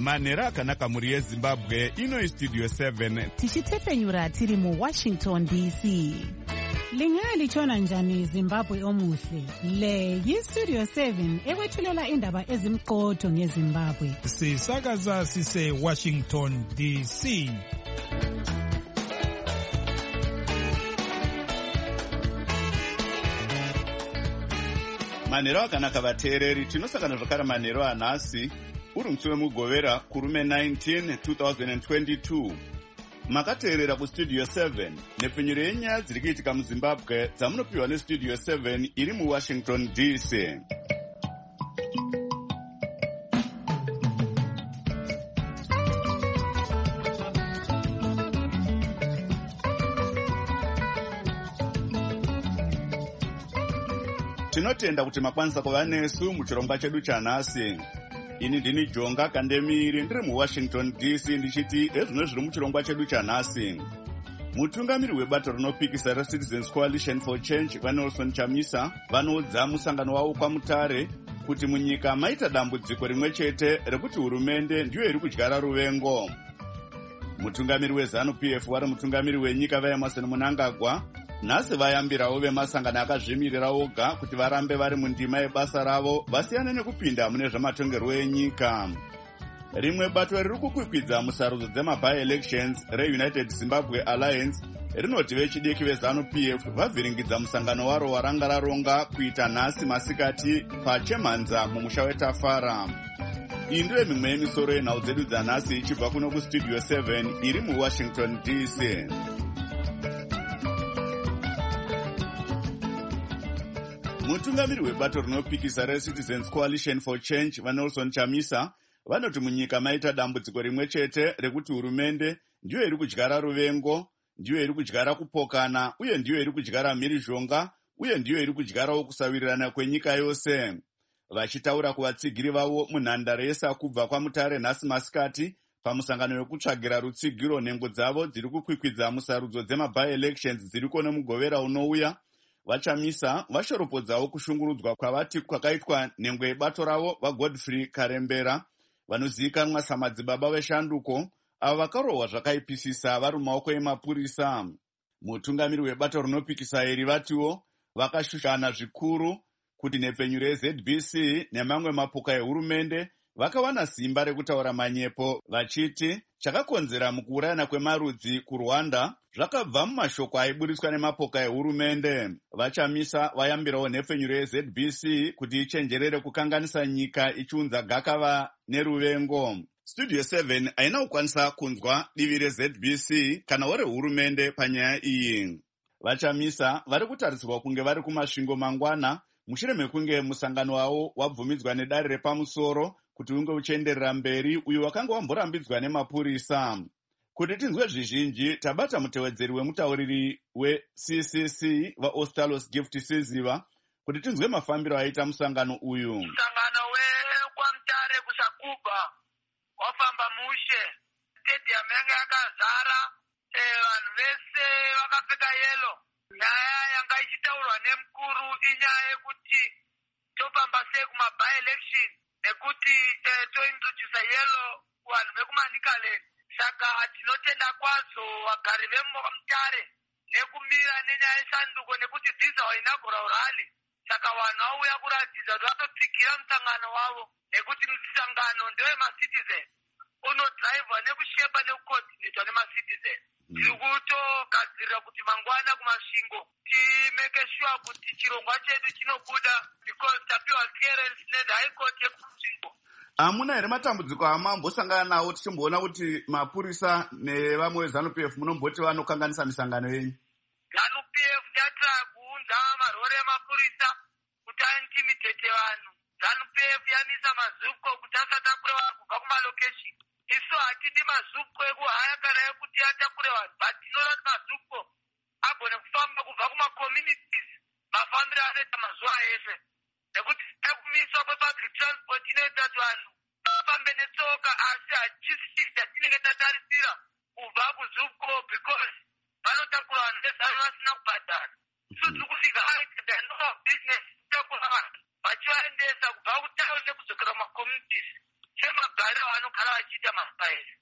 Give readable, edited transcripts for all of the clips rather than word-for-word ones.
manhero akanaka muri yezimbabwe. Ino istudio 7 tichitefenyura tiri muWashington DC. Lingalitshona njani Zimbabwe omuhle? Le yistudio 7 ekwethulela indaba ezimqotho ngeZimbabwe. Sisakaza sise Washington DC. manhero akanaka vateereri, tinosangana zvakare manhero anhasi uri musi wemugovera kurume 19 2022. Makateerera kustudio 7 nepfenyuro yenyaya dziri kuitika muZimbabwe dzamunopiwa nestudio 7 iri muWashington DC. Tinotenda kuti makwanisa kuva nesu muchirongwa chedu chanhasi. Ini ndini Jonga Kandemiri ndiri muWashington DC ndichiti ezvino zviri muchirongwa chedu chanhasi. Mutungamiri webato rinopikisa reCitizens Coalition for Change vaNelson Chamisa vanoudza musangano wavo kwaMutare kuti munyika maita dambudziko rimwe chete rekuti hurumende ndiyo iri kudyara ruvengo. Mutungamiri weZANU-PF vari mutungamiri wenyika vaEmerson Mnangagwa nhasi vayambirawo vemasangano akazvimirira oga kuti varambe vari mundima yebasa ravo vasiyane nekupinda mune zvamatongerwo enyika. Rimwe bato riri kukwikwidza musarudzo dzema-by-elections reUnited Zimbabwe Alliance rinoti vechidiki veZANU-PF vavhiringidza musangano waro waranga raronga kuita nhasi masikati paChemhanza mumusha weTafara. Iyi ndiyo mimwe yemisoro yenhau dzedu dzanhasi ichibva kuno kustudio 7 iri muWashington DC. Mutungamiri webato rinopikisa reCitizens Coalition for Change vaNelson Chamisa vanoti munyika maita dambudziko rimwe chete rekuti hurumende ndiyo iri kudyara ruvengo, ndiyo iri kudyara kupokana, uye ndiyo iri kudyara mhirizhonga, uye ndiyo iri kudyarawo kusawirirana kwenyika yose. Vachitaura kuvatsigiri vavo munhandare yeSakubva kwaMutare nhasi masikati pamusangano wekutsvagira rutsigiro nhengo dzavo dziri kukwikwidza musarudzo dzema-by-elections dziriko nemugovera unouya, vaChamisa vashoropodzawo kushungurudzwa kwavati kwakaitwa nhengo yebato ravo vaGodfrey Karembera vanozivikanwa samadzibaba veshanduko avo vakarohwa zvakaipisisa vari mumaoko emapurisa. Mutungamiri webato rinopikisa iri vatiwo vakashushana zvikuru kuti nhepfenyuro yeZBC nemamwe mapoka ehurumende vakawana simba rekutaura manyepo vachiti chakakonzera mukuurayana kwemarudzi kuRwanda zvakabva mumashoko aiburiswa nemapoka ehurumende. VaChamisa vayambirawo nhepfenyuro yeZBC kuti ichenjerere kukanganisa nyika ichiunza gakava neruvengo. Studio 7 haina kukwanisa kunzwa divi reZBC kana rehurumende panyaya iyi. VaChamisa vari kutarisirwa kunge vari kumasvingo mangwana mushure mekunge musangano wavo wabvumidzwa nedare repamusoro kuti unge uchienderera mberi uyo wakanga wamborambidzwa nemapurisa. Kuti tinzwe zvizhinji tabata mutevedzeri wemutauriri weCCC vaOstalos Gift Siziva kuti tinzwe mafambiro aita musangano uyu. Musangano wekwamutare kuSakubva wafamba mushe, stadium yanga yakazara, vanhu vese vakapfeka yelo. Nyaya yanga ichitaurwa nemukuru inyaya yekuti tofamba sei kuma-by-election nekuti tointroduce yelo kuvanhu vekumanikaland. Saka tinotenda kwazvo vagari vemutare nekumira nenyaya yesanduko nekuti this is our inaugural rally. Saka vanhu vauya kuratidza kuti vatotsigira musangano wavo nekuti musangano ndewema-citizen unodhraivhwa nekushepa nekukoordinatwa nema-citizen. Tiri kutogadzirira kuti mangwana kumasvingo timeke sure kuti chirongwa chedu chinobuda because tapiwa clearance neHigh Court yekumasvingo. Hamuna here matambudziko amambosangana nawo tichimboona kuti mapurisa nevamwe veZANU-PF munomboti vanokanganisa misangano yenyu? ZANU-PF yatira kuunza marori emapurisa kuti aintimidate vanhu. ZANU-PF yamisa mazupko kuti asatakure vanhu kubva kumalocation. Isu hatidi mazupko ekuhaya kana ekuti atakure vanhu, but tinoda kuti mazupko agone kufamba kubva kuma-communities mafambiro anoita mazuva ese. Nekuti ekumiswa kwepublic transport inoita kuti vanhu vafambe netsoka, asi hachisi chatinenge tatarisira kubva kuzupko because vanotakura vanhu vezanu vasina kubhadhara. So tiri kusvika the end of business takura vanhu vachivaendesa kubva kutaundi kudzokera kuma-communities semagari vanogara vachiita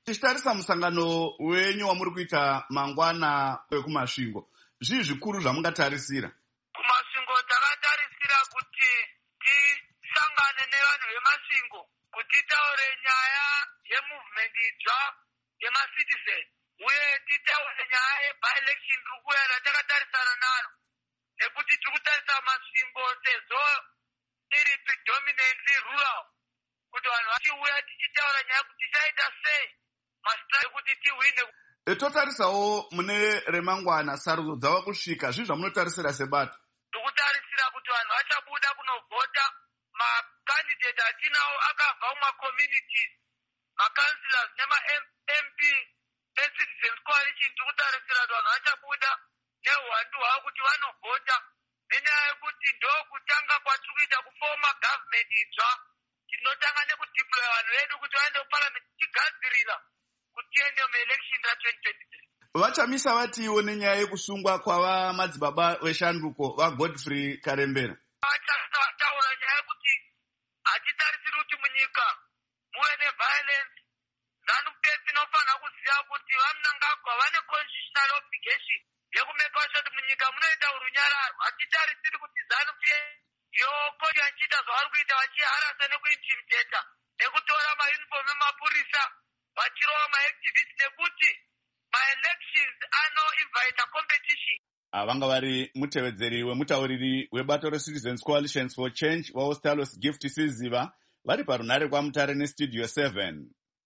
Tichitarisa musangano wenyu wamuri kuita mangwana wekumasvingo, zvii zvikuru zvamungatarisira? Kumasvingo takatarisira kuti tisangane nevanhu vemasvingo, kuti taure nyaya yemovement itsva yemacitizen, uye titaure nyaya yebi-election riri kuuya ratakatarisana naro, nekuti tiri kutarisa masvingo sezvo iri predominantly rural, kuti vanhu vachiuya tichitaura nyaya kuti tichaita sei masitrai ekuti tihwine. Totarisawo mune remangwana, sarudzo dzava kusvika, zvii zvamunotarisira sebato? Tikutarisira kuti vanhu vachabuda kunovhota. Makandidate atinawo akabva mumacommunities, makansilors nema-MP eCitizens Coalition. Tikutarisira kuti vanhu vachabuda neuwandu hwavo kuti vanovhota, nenyaya yekuti ndokutanga kwatiri kuita kufoma government itsva. Tinotanga nekudeploya vanhu vedu kuti vaende kuparliament tichigadzirira kuti tiende muelection ra-2023. Vachamisa vatiwo nenyaya yekusungwa kwava madzibaba veshanduko vaGodfrey Karembera. Vachataura nyaya yekuti hatitarisiri kuti munyika muve neviolence. ZANU-PF inofanira kuziva kuti vaMnangagwa vane constitutional obligation yekumeka sure kuti munyika munoita urunyararo. Hatitarisiri kuti ZANU-PF yokoti vachiita zvavari kuita vachiharasa nekuintimidata nekutora mauniform emapurisa vachirova maactivist, nekuti maelections anoinvita competition. Vanga vari mutevedzeri wemutauriri webato reCitizens Coalition for Change vaOstalos Gift Siziva vari parunare kwaMutare neStudio 7.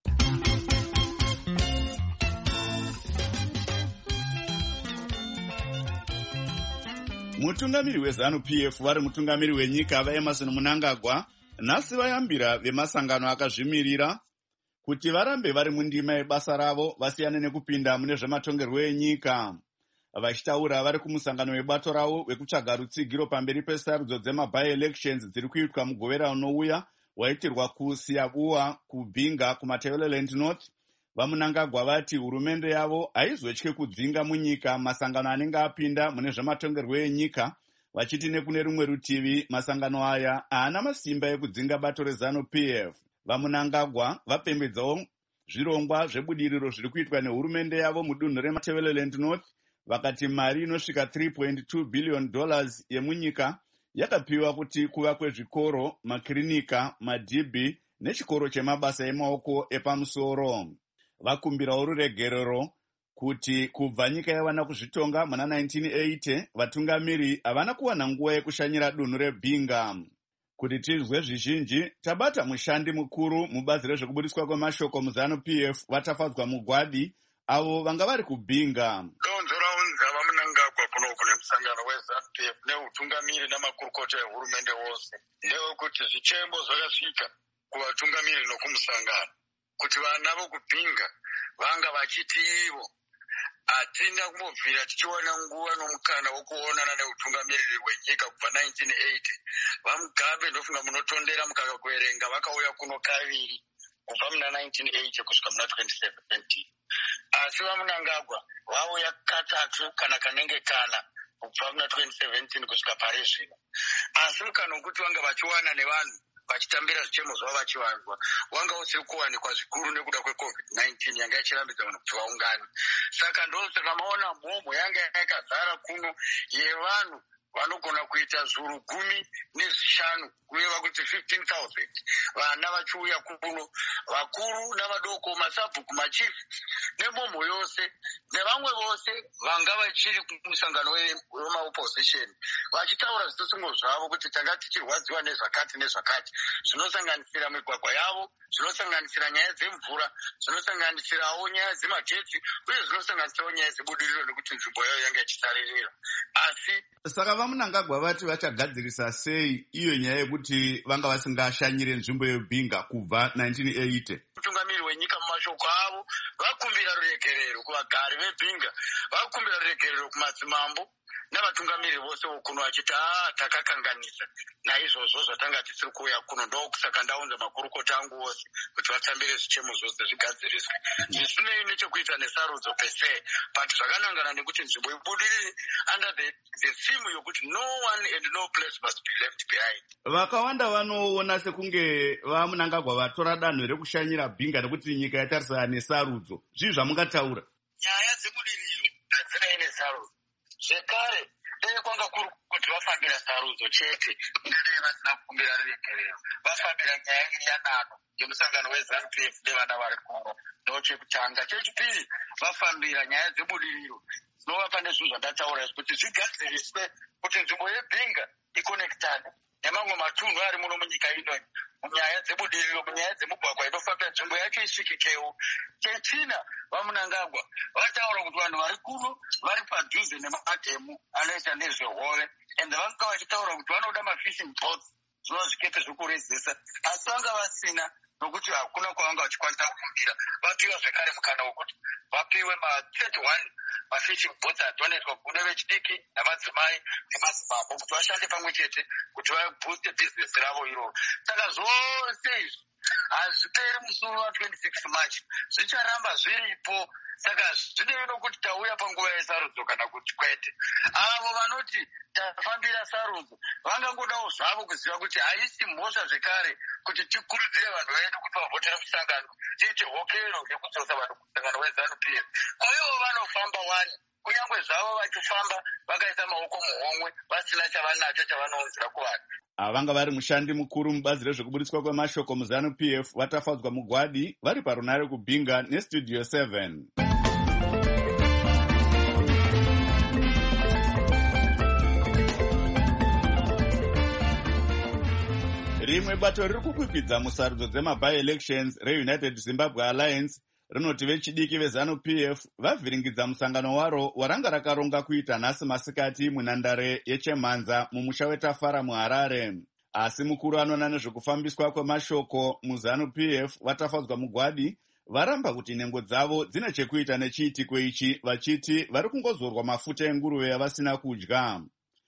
Mutungamiri weZANU-PF vari mutungamiri wenyika vaEmmerson Mnangagwa nhasi vayambira vemasangano akazvimirira kuti varambe vari mundima yebasa ravo vasiyane nekupinda mune zvematongerwo enyika. Vachitaura vari kumusangano webato ravo wekutsvaga rutsigiro pamberi pesarudzo dzemabi-elections dziri kuitwa mugovera unouya waitirwa kuSiyabuwa, kuBhinga, kuMatabeleland North. VaMnangagwa vati hurumende yavo haizotye kudzinga munyika masangano anenge apinda mune zvematongerwo enyika, vachiti nekune rumwe rutivi masangano aya haana masimba ekudzinga bato reZANU-PF. VaMnangagwa vapembedzawo zvirongwa zvebudiriro zviri kuitwa nehurumende yavo mudunhu reMatabeleland North, vakati mari inosvika $3.2 billion yemunyika yakapiwa kuti kuvakwe zvikoro, makirinika, madhibhi nechikoro chemabasa emaoko epamusoro. Vakumbirawo ruregerero kuti kubva nyika yawana kuzvitonga muna 1980 vatungamiri havana kuwana nguva yekushanyira dunhu reBhinga. Kuti tizwe zvizhinji, tabata mushandi mukuru mubazi rezvekubudiswa kwemashoko muZANU-PF vatafadzwa mugwadi avo vanga vari kuBhinga. Donzo raunza vaMnangagwa kuno kune musangano weZANU-PF neutungamiri namakurukota ehurumende wose ndewekuti zvichembo zvakasvika kuvatungamiri nokumusangano kuti vana vokuBhinga vanga vachiti ivo hatina kumbobvira tichiwana nguva nomukana wokuonana neutungamiriri hwenyika kubva 1980. VaMugabe ndofunga munotondera mukakakuverenga vakauya kuno kaviri kubva muna 1980 kusvika muna 2017. Asi vaMnangagwa vauya katatu kana kanenge kana kubva muna 2017 kusvika pari zvino. Asi mukana wokuti vanga vachiwana nevanhu vachitambira zvichemo zvavo vachivanzwa wanga usiri kuwanikwa zvikuru nekuda kweCovid-19 yanga ichirambidza vanhu kuti vaungane. Saka ndosaka maona mhomho yanga yakazara kuno yevanhu vanogona kuita zviuru 15 kureva kuti 15,000 vana vachiuya kuno, vakuru navadoko, masabhuku, machief nemhomho yose nevamwe vose vanga vachiri kumusangano wemaopposition vachitaura zvitosungo zvavo kuti tanga tichirwadziwa nezvakati nezvakati, zvinosanganisira migwagwa yavo, zvinosanganisira nyaya dzemvura, zvinosanganisirawo nyaya dzemagetsi uye zvinosanganisirawo nyaya dzebudiriro nekuti nzvimbo yayo yanga ichisaririra. Asi saka vaMnangagwa vati vachagadzirisa sei iyo nyaya yekuti vanga vasingashanyire nzvimbo yeBhinga kubva 1980. Mutungamiri wenyika mumashoko avo vakumbira ruregerero kuvagari veBhinga, vakumbira ruregerero kumadzimambo, navatungamiri vose vokuno vachiti takakanganisa naizvozvo zvatanga tisiri kuuya kuno ndokusaka ndaunza makurukota angu vose kuti vatambire zvichemo zvose zvigadziriswe zvisinei nechekuita nesarudzo pese but zvakanangana nekuti nzvimbo ibudirire under the theme yokuti no one and no place must be left behind. Vakawanda vanoona sekunge vaMunangagwa vatora danho rekushanyira Bhinga nekuti nyika yatarisana nesarudzo. Zvii zvamungataura? Nyaya dzebudiriro hadzina nesarudzo. Zvekare kwanga kuri kuti vafambira sarudzo chete ingadai vasina kukumbira ruregerero. Vafambira nyaya iri yanano yemusangano weZANU-PF nevana vari kuno ndochekutanga. Chechipiri vafambira nyaya dzebudiriro dzinova pane zvinhu zvandataura kuti zvigadziriswe kuti nzvimbo yeBhinga ikonekitane nemamwe matunhu ari muno munyika ino munyaya dzebudiriro, munyaya dzemugwagwa inofambira nzvimbo yacho isvikikewo. Chechina vaMunangagwa vataura kuti vanhu vari kuno vari padhuze nemadhemu anoita nezvehove ende vanga vachitaura kuti vanoda mafishing boats zvinova zvikepe zvokurezesa asi vanga vasina nokuti hakuna kwavanga vachikwanisa kufumbira. Vapiwa zvekare mukana wokuti vapiwe ma31 mafishing boats adonetwa kune vechidiki namadzimai nemadzimambo kuti vashande pamwe chete kuti vabooste bhizinesi ravo iroro. Saka zvose izvi hazviperi musi wa 26 March zvicharamba zviripo. Saka zvinei nokuti tauya panguva yesarudzo kana kuti kwete. Avo vanoti tafambira sarudzo vangangodawo zvavo kuziva kuti haisi mhosva zvekare kuti tikurudzire vanhu vedu kuti vavhotera musangano tiite hokero yekudzosa vanhu kumusangano weZANU-PF. Kwaivo vanofamba wani kunyange zvavo vachifamba vakaisa maoko muhomwe vasina chavanacho chavanounzira kuvanhu. Vanga vari mushandi mukuru mubazi rezvekuburitswa kwemashoko muZANU-PF vatafadzwa mugwadi vari parunare kuBhinga neStudio 7. Rimwe bato riri kukwikvidza musarudzo dzema-by-elections reUnited Zimbabwe Alliance rinoti vechidiki veZANU-PF vavhiringidza musangano waro waranga rakaronga kuita nhasi masikati munhandare yeChemhanza mumusha weTafara muHarare. Asi mukuru anoona nezvekufambiswa kwemashoko muZANU-PF vatafadzwa mugwadi varamba kuti nhengo dzavo dzine chekuita nechiitiko ichi vachiti vari kungozorwa mafuta enguruve yavasina kudya.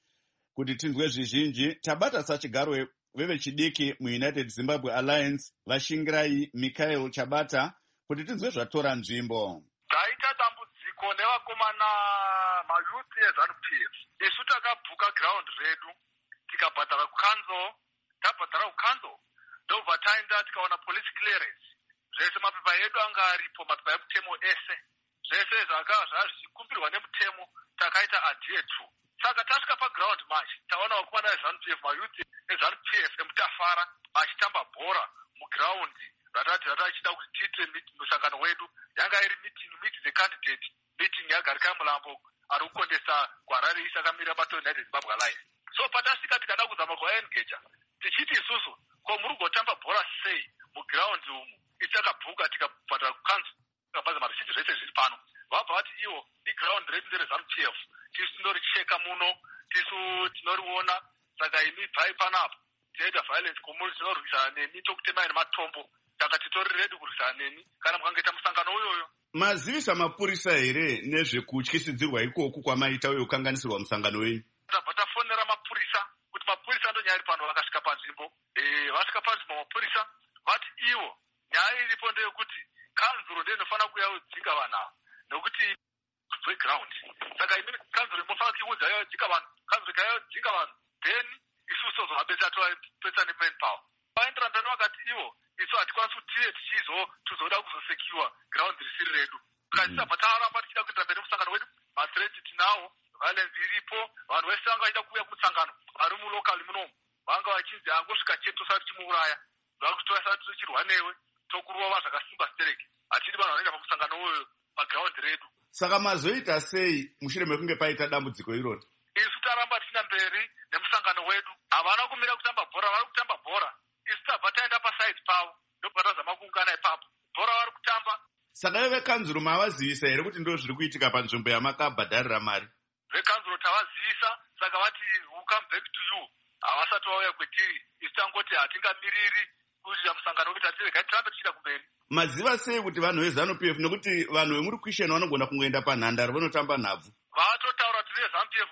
Kuti tinzwe zvizhinji tabata sachigaro vevechidiki muUnited Zimbabwe Alliance Vashingirai Michael Chabata kuti tinzwe zvatora nzvimbo. Taita dambudziko nevakomana mayuthi eZANU-PF. Isu takabhuka ground redu tikabhadhara kukanzo, tabhadhara kukanzo ndobva taenda tikaona police clearance. Zvese mapepa edu anga aripo, mapepa emutemo ese. Zvese zvakava zvichikumbirwa nemutemo takaita adhere to. Saka tasvika paground match taona vakomana veZANU-PF mayuthi eZANU-PF emutafara achitamba bhora muground ratati ratachida kuti tiite musangano wedu. Yanga iri meet the candidate, meeting yaGarika Mulambo ari kukondesa kuHarare East akamira bato United Zimbabwe Alliance. So patasvika tikada kuzama kuvaengeja tichiti isusu ko muri kutamba bhora sei muground umu. Itakabhuka tikabhadhara kukanzo tikabhaza marishiti zvese zviri pano. Vabva vati iwo iground redu ndereZANU-PF tisu tinoricheka muno, tisu tinoriona. Saka imi bvai panapa tiaita violence komuri tinorwisana nemi tokutemai nematombo. Saka titori redu kurwisana nemi kana mukangoita musangano uyoyo. Mazivisa mapurisa here nezvekutyisidzirwa ikoku kwamaita uye kukanganisirwa musangano wenyu? Tabva tafonera mapurisa kuti mapurisa ndonyari pano vakasvika panzvimbo. Vasvika panzvimbo mapurisa vati iwo nyaya iripo ndeyekuti kanzuro ndiyo inofanira kuuya kudzinga vanhu ava nokuti ground. Saka imi kanzuro inofanira kuudza yodzinga vanhu, kanzuro ikayodzinga vanhu then isusu tozovapedza tovapedza nemanpower. Vaenderana mberi vakati iwo isu hatikwanisi kuti tizoda kuzosekiwa ground risiri redu. Tisabva taramba tichida kuenda mberi musangano wedu, mathreat tinawo, violence iripo, vanhu vese vanga vachida kuuya kumusangano vari mulokali munomu vanga vachinzi angosvika chete tosati timuuraya, vakuti tosati tichirwa newe tokurova zvakasimba stereki. Hatidi vanhu vanoenda pamusangano uyoyo paground redu. Saka mazoita sei mushure mekunge paita dambudziko iroro? Isu taramba tichina mberi nemusangano wedu. Havana kumira kutamba bhora, vari kutamba bhora. Isu tabva taenda paside pavo ndobva tazama kuungana ipapo. Bhora vari kutamba. Saka vekanzuro mavazivisa here kuti ndo zviri kuitika panzvimbo yamakabhadharira mari? Vekanzuro tavazivisa, saka vati we'll come back to you. Havasati vauya kwetiri. Isu tangoti hatingamiriri kuitira musangano wekuti hatirega tirambe tichida kumberi. Maziva sei kuti vanhu veZANU-PF nekuti vanhu vemuri kuisheni vanogona kungoenda panhandare vanotamba nhabvu? Vatotaura kuti veZANU-PF musangano weZANU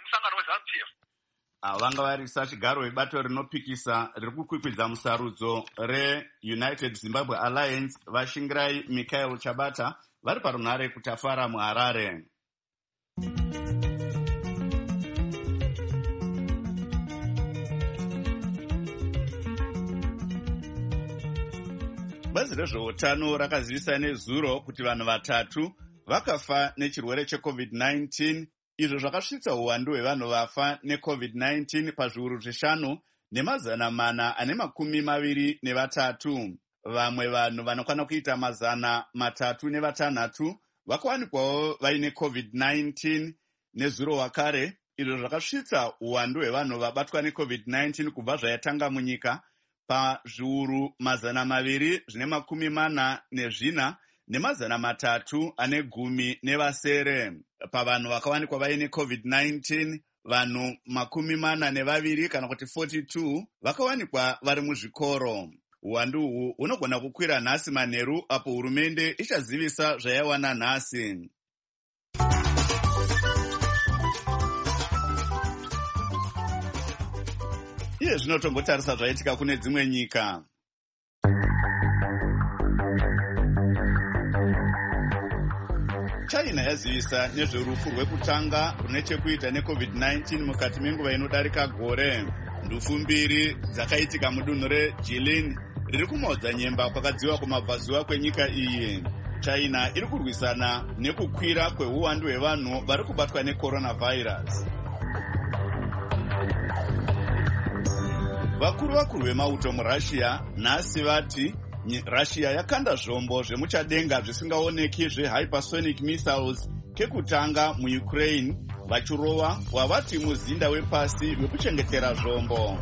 ZANU-PF. Vanga varisa chigaro vebato rinopikisa riri kukwikwidza musarudzo reUnited Zimbabwe Alliance vashingirai Michael Chabata vari parunhare kutafara muHarare. Bazi rezveutano rakazivisa nezuro kuti vanhu 3 vakafa nechirwere cheCovid-19, izvo zvakasvitsa uwandu hwevanhu vafa neCovid-19 pazviuru 5 ne223. Vamwe vanhu vanokwana kuita 306 vakawanikwawo vaine COVID-19 nezuro wakare, izvo zvakasvitsa uwandu hwevanhu vabatwa neCovid-19 kubva zvayatanga munyika pazviuru 244 ne310 pavanhu vakawanikwa vaine COVID-19. Vanhu 42 kana kuti 42 vakawanikwa vari muzvikoro. Uwandu uhu unogona kukwira nhasi manheru apo hurumende ichazivisa zvayawana nhasi. Iye zvino tombotarisa zvaitika kune dzimwe nyika. China yazivisa nezverufu rwekutanga rune chekuita neCovid-19 mukati menguva inodarika gore. Ndufu 2 dzakaitika mudunhu reJilin riri kumaudza nyemba kwakadziwa kumabvazuva kwenyika iyi. China iri kurwisana nekukwira kweuwandu hwevanhu vari kubatwa necoronavirus. Vakuru vemauto muRussia nhasi vati Russia yakanda zvombo zvemuchadenga zvisingaoneki zvehypersonic missiles kekutanga muUkraine, vachirova wavati muzinda wepasi wekuchengetera zvombo.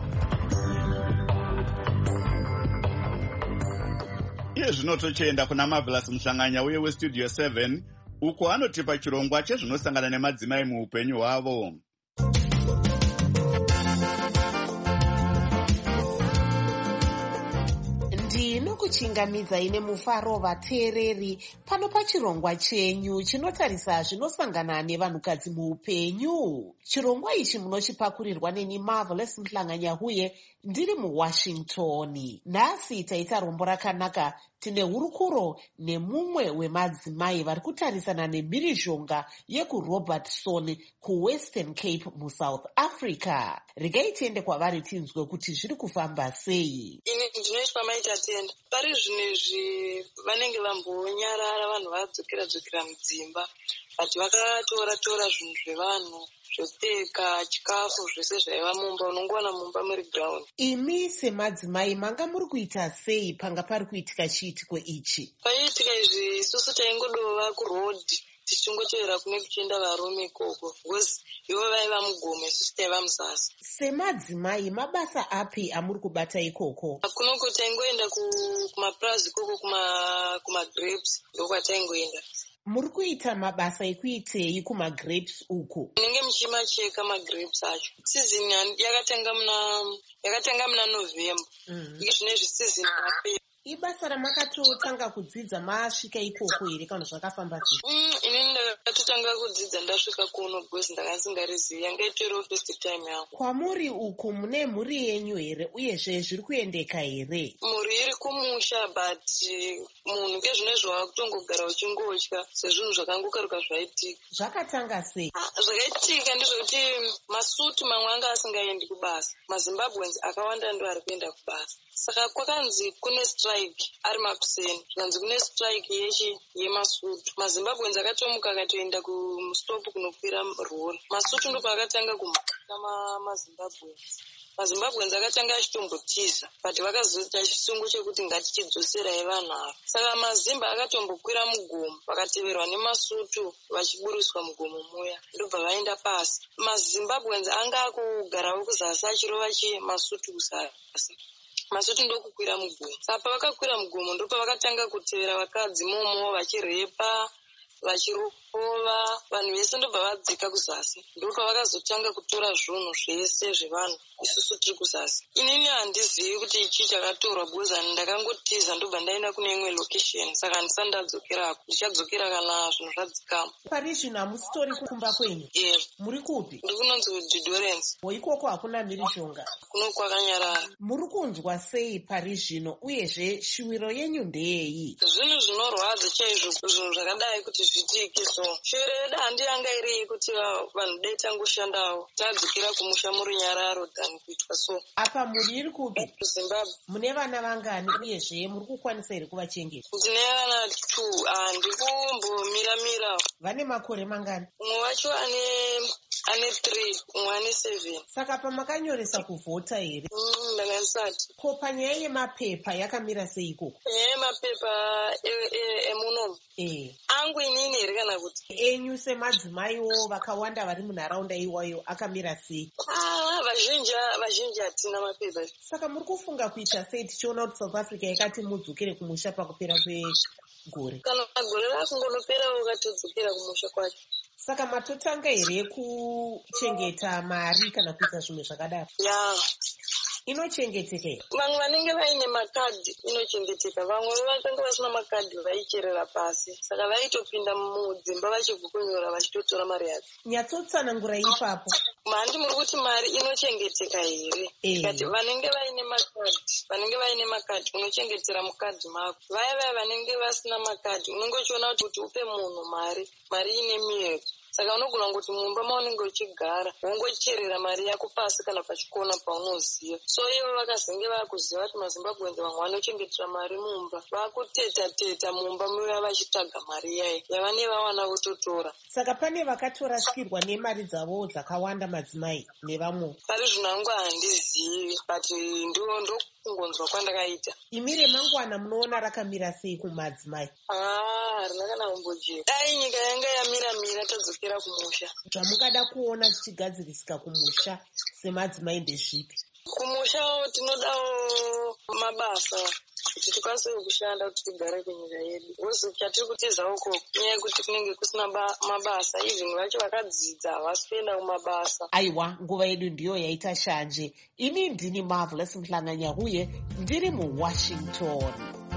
Iye zvino tochienda kuna Marvelous Muhlanganya uye weStudio 7 uko anotipa chirongwa chezvinosangana nemadzimai muupenyu hwavo. Ndinokuchingamidza ine mufaro vateereri pano pachirongwa chenyu chinotarisa zvinosangana nevanhukadzi muupenyu. Chirongwa ichi munochipakurirwa neni Marvelous Muhlanganya uye ndiri muWashington. Nhasi taita rombo rakanaka. Tine hurukuro nemumwe wemadzimai vari kutarisana nemhirizhonga yekuRobertson kuWestern Cape muSouth Africa. Regai tiende kwavari tinzwe kuti zviri kufamba sei. Ini ndinoitwa maita tenda. Pari zvinezvi vanenge vambonyarara vanhu vadzokera mudzimba. Vati vakatora zvinhu zvevanhu zvekupfeka, chikafu, zvese zvaiva mumba, unongowana mumba muri ground. Imi semadzimai manga muri kuita sei panga pari kuitika chiitiko ichi? Paiitika izvi isusu taingodova kurodhi tichingotevera kune kuchienda varume ikoko, because ivo vaiva mugome, isusu taiva muzasi. Semadzimai mabasa api amuri kubata ikoko? Kunoko taingoenda kumaplaza ikoko kumagrapes, ndokwataingoenda. Muri kuita mabasa ekuitei kumagrapes uku? Munenge muchimacheka magrapes acho. Season yakatanga muna November. Zvinezvi season yapera. Ibasa ramakatotanga kudzidza masvika ikoko here kana zvakafamba sei? Ini ndakatotanga kudzidza ndasvika kuno because ndakasingarizivi, yanga itoriwo first time yangu. Kwamuri uku mune mhuri yenyu here uyezve zviri kuendeka here? Mhuri iri kumusha, but munhu ngezvinezvi wakutongogara uchingotya sezvinhu zvakangokaruka zvaitika. Zvakatanga sei? Zvakaitika ndezvekuti masutu mamwe anga asingaendi kubasa. MaZimbabweans akawanda ndo ari kuenda kubasa. Saka kwakanzi kune strike ari makuseni. Zvanzi kune strike yemasutu. MaZimbabweans akatomuka akatoenda kustop kunokwira rori. Masutu ndo paakatanga kumhaka maZimbabweans. MaZimbabweans akatanga achitombotiza, but vakazoita chisungo chekuti ngatichidzoserai vanhu ava. Saka maZimba akatombokwira mugomo, vakateverwa nemasutu vachiburiswa mugomo muya, ndobva vaenda pasi. MaZimbabweans anga akugarawo kuzasi achirova masutu kuzasi. Masutu ndokukwira mugomo. Saka pavakakwira mugomo ndipo vakatanga kutevera vakadzi momo, vachirepa, ova vanhu vese ndobva vadzika kuzasi, ndopavakazotanga kutora zvinhu zvese zvevanhu. Isusu tiri kuzasi. Inini handizivi kuti ichi chakatorwa because ndakangotiza ndobva ndaenda kune imwe location, saka handisati ndadzokerako. Ndichadzokera kana zvinhu zvadzikamo. Pari zvino hamusitori kumba kwenyu? Muri kupi? Ndiri kunonzi Didorens. Ikoko hakuna mhirizhonga? Kuno kwakanyarara. Muri kunzwa sei pari zvino, uyezve shuviro yenyu ndeyeyi? Zvinhu zvinorwadza chaizvo zvinhu zvakadai kuti zvitike. So shuviro yedu handiyanga iri kuti vanhu dai tangoshandawo, tadzokera kumusha muri nyararo than kuitwa so. Apa muri iri kupi? Zimbabwe. Mune vana vangani uyezve muri kukwanisa here kuvachengeta? Ndine vana 2, handikumbomira. Vane makore mangani? Umwe wacho ane 3, umwe ane 7. Saka pamakanyoresa kuvhota here? Ndakandisati. Ko panyaya yemapepa yakamira sei ikoko? Panyaya yemapepa emunomu angu inini here kana kuti enyu semadzimaiwo vakawanda vari munharaunda iwayo akamira sei? Vazhinji hatina mapepa. Saka muri kufunga kuita sei tichiona kuti South Africa yakati mudzokere kumusha pakupera kwegore? Kana gore rakungonopera ukatodzokera kumusha kwacho. Saka matotanga here kuchengeta mari kana kuita zvimwe zvakadaro? Inochengeteka here? Vamwe vanenge vaine makadhi inochengeteka, vamwe vakanga vasina makadhi vaicherera pasi, saka vaitopinda mudzimba vachibvukunyura vachitotora mari yake. Nyatsotsanangura ipapo. Mandi muri kuti mari inochengeteka here? Kati vanenge vaine makadhi unochengetera mukadhi mako. Vaya vanenge vasina makadhi unongochiona kuti upe munhu mari ine miyero. Saka unogona kuti mumba maunenge uchigara wongocherera mari yako pasi kana pachikona paunoziva. So ivo vakazenge vakuziva kuti maZimbabwenzi vamwe vanochengetera mari mumba, vakuteta mumba muya vachitsvaga mari yayo yavane vawana vototora. Saka pane vakatorasirwa nemari dzavo dzakawanda madzimai nevamwe? Pari zvino hangu handizivi, but ndo kungonzwa kwandakaita. Imi remangwana munoona rakamira sei kumadzimai? Harina kana kumbojeka. Dai nyika yanga yamira tadzokera kumusha. Zvamungada kuona zvichigadzirisika kumusha semadzimai ndezvipi? Kumusha tinodawo mabasa kuti tikwanise kushanda kuti tigare kunyika yedu. Uzi chatiri kutizawo uko kunyaya yekuti kunenge kusina mabasa, even vacho vakadzidza havasi kuenda kumabasa. Aiwa, nguva yedu ndiyo yaita shanje. Ini ndini Marvelous Mhlanganya uye ndiri muWashington.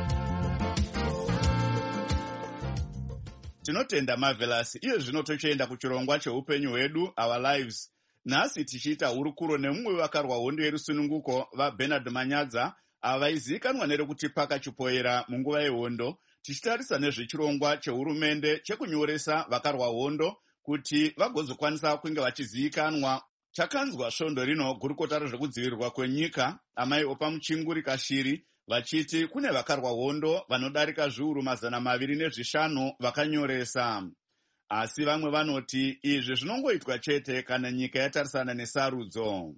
Tinotenda Marvelous. Iye zvino tochienda kuchirongwa cheupenyu hwedu, Our Lives. Nhasi tichiita hurukuro nemumwe vakarwa hondo yerusununguko vaBernard Manyadza avaizivikanwa nerekuti pakachipoera munguva yehondo, tichitarisa nezvechirongwa chehurumende chekunyoresa vakarwa hondo kuti vagozokwanisa kunge vachizivikanwa. Takanzwa svondo rino gurukota rezvekudzivirirwa kwenyika amai Opamuchinguri Kashiri vachiti kune vakarwa hondo vanodarika zviuru 205 vakanyoresa. Asi vamwe vanoti izvi zvinongoitwa chete kana nyika yatarisana nesarudzo.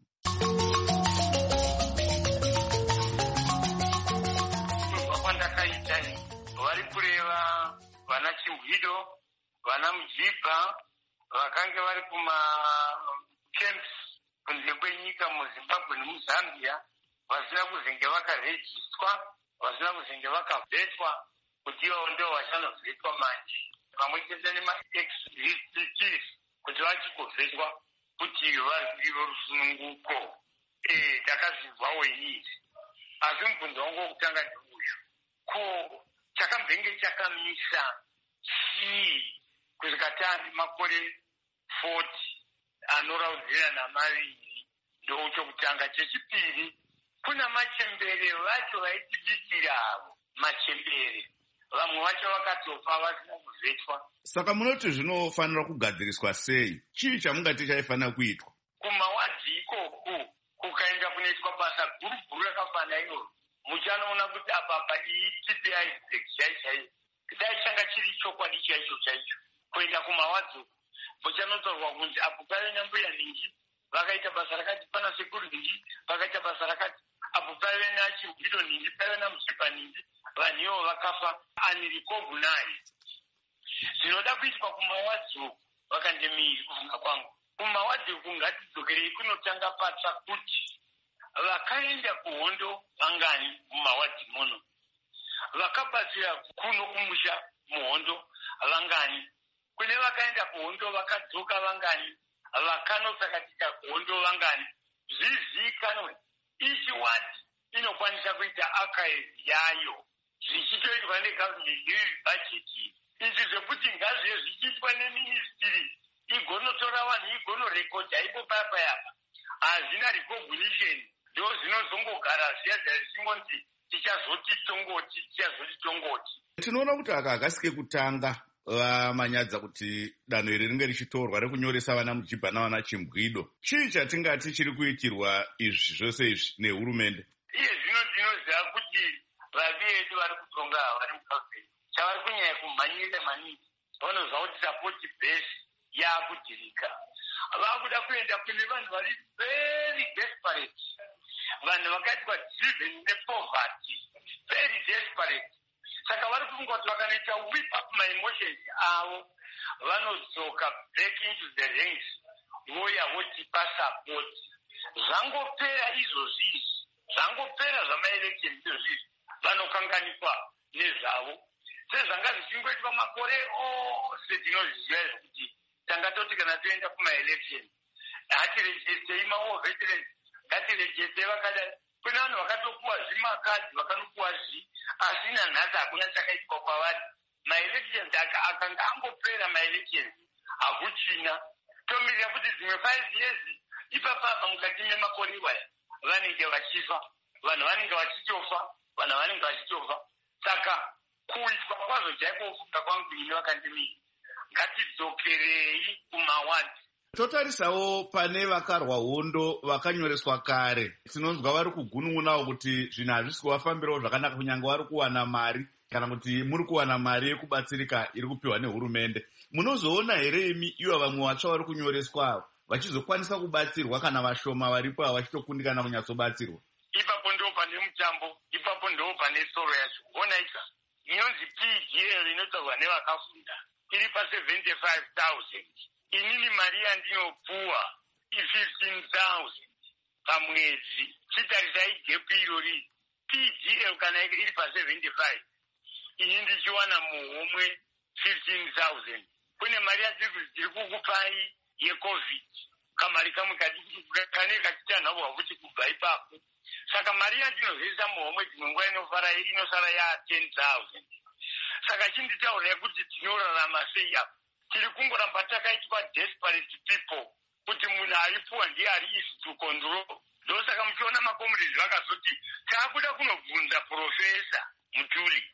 Kwandakaita vari kureva vana Chimbwido, vana Mujibha vakange vari kuma-camps kunze kwenyika muZimbabwe nemuZambia, vasina kuzenge vakarejistwa, vasina kuzenge vakavhetwa kuti ivo ndo vachanozvetwa manje, pamwe chete nema-ex-visitors kuti vachigovhetwa kuti vari rusununguko. Takazvizwawo inizvi. Asi mubvunzo wangu wokutanga ndeuyu. Ko chakambenge chakamisa chii kusvika taane makore 40 anoraudzira namaviri? Ndo chokutanga. Chechipiri, kuna machembere vacho vaitibikira avo machembere, vamwe vacho vakatofa vasina kuvhetwa. Saka munoti zvinofanira kugadziriswa sei? Chii chamungati chaifanira kuitwa? Kumawadhi ikoko kukaenda kunoitwa basa guru rakafanana iroro, muchanoona kuti apa TPI chaichai dai changa chiri chokwadi chaicho kuenda kumawadhi muchanotorwa kunzi apo pave nambuya ningi vakaita basa rakati, pana sekuru ningi vakaita basa rakati, apo pave naChimbwido ningi, pave naMusipa ningi, vanhu ivo vakafa unrecognized. Zvinoda kuitwa kumawadhi vakandemiri kufunga kwangu. Kumawadhi kungatizokerei kunotanga patsva kuti vakaenda kuhondo vangani mumawadhi muno, vakabatsira kuno kumusha muhondo vangani, kune vakaenda kuhondo vakadzoka vangani, vakanosakatika kuhondo vangani. Zvizikanwe each ward inokwanisa kuita archive yayo zvichitoitwa negovernment budget. Izvi zvekuti ngazvive zvichiitwa neministry igonotora vanhu igonorekodha ipo payapa hazvina recognition, ndo zvinozongogara zviya zvichingonzi tichazoti tongoti. Tinoona kuti aka hakasike kutanga vamanyadza kuti danho iri ringe richitorwa rekunyoresa vana mujibha navana chimbwido. Chii chatingati chiri kuitirwa izvi zvose izvi nehurumende? Iye zvino ndinoziva kuti vavi vedu vari kutonga vari mugavheni chavari kunyanya kumhanyira maningi, vanoziva kuti sapoti base yakudirika. Vakuda kuenda kune vanhu vari very desperate, vanhu vakaitwa driven nepoverty, very desperate. Saka vari kufunga kuti vakanoita whip up my emotions avo vanodzoka back into the ranks, voya votipa support. Zvangopera izvozvi, zvangopera zvamaelection izvozvi, vanokanganikwa nezvavo. Sezvanga zvichingoitwa makore ose tinoziva kuti tangatoti kana toenda kumaelection hatirejestei mawo veterans, ngatirejestei vakadai. Kune vanhu vakatopuwa zvimakadzi vakanopuwa asina nhasi hakuna chakaitwa kwavari. Maelections akanga angopera maelections hakuchina. Tomirira kuti dzimwe 5 years ipapapa mukati memakore iwaya vanenge vachifa, vanhu vanenge vachitofa. Saka kuitwa kwazvo chaiko kufunga kwangu ine vakandimira, ngatidzokerei kumawadi. Totarisawo pane vakarwa hondo vakanyoreswa kare. Tinonzwa vari kugunun'unawo kuti zvinhu hazvisi kuvafambirawo zvakanaka kunyange vari kuwana mari kana kuti muri kuwana mari yekubatsirika iri kupiwa nehurumende. Munozoona here imi ivo vamwe vatsva vari kunyoreswa vachizokwanisa kubatsirwa kana vashoma varipo vachitokundikana kunyatsobatsirwa? Ipapo ndo pane mutambo, ipapo ndo pane soro yacho. Onaika inonzi PGL inotorwa nevakafunda iri pa75,000. Inini mari yandinopuwa i15,000 pamwedzi. Chitarisai gap irori. PGL kana iri pa75, ini ndichiwana muhomwe 15,000. Kune mari yadziri kukupai yeCovid, kamari kamwe kane kachitanhauwa kuti kubva ipapo. Saka mari yandinozoisa muhomwe dzimwe nguva inosara ya10,000. Saka chinditaurira kuti tinorarama sei apa. Tiri kungoramba takaitwa desperate people, kuti munhu aripuwa ndiye ari easy to control. Ndosaka muchiona makomrades vakazoti taakuda kunobvunza Profesa Mutuli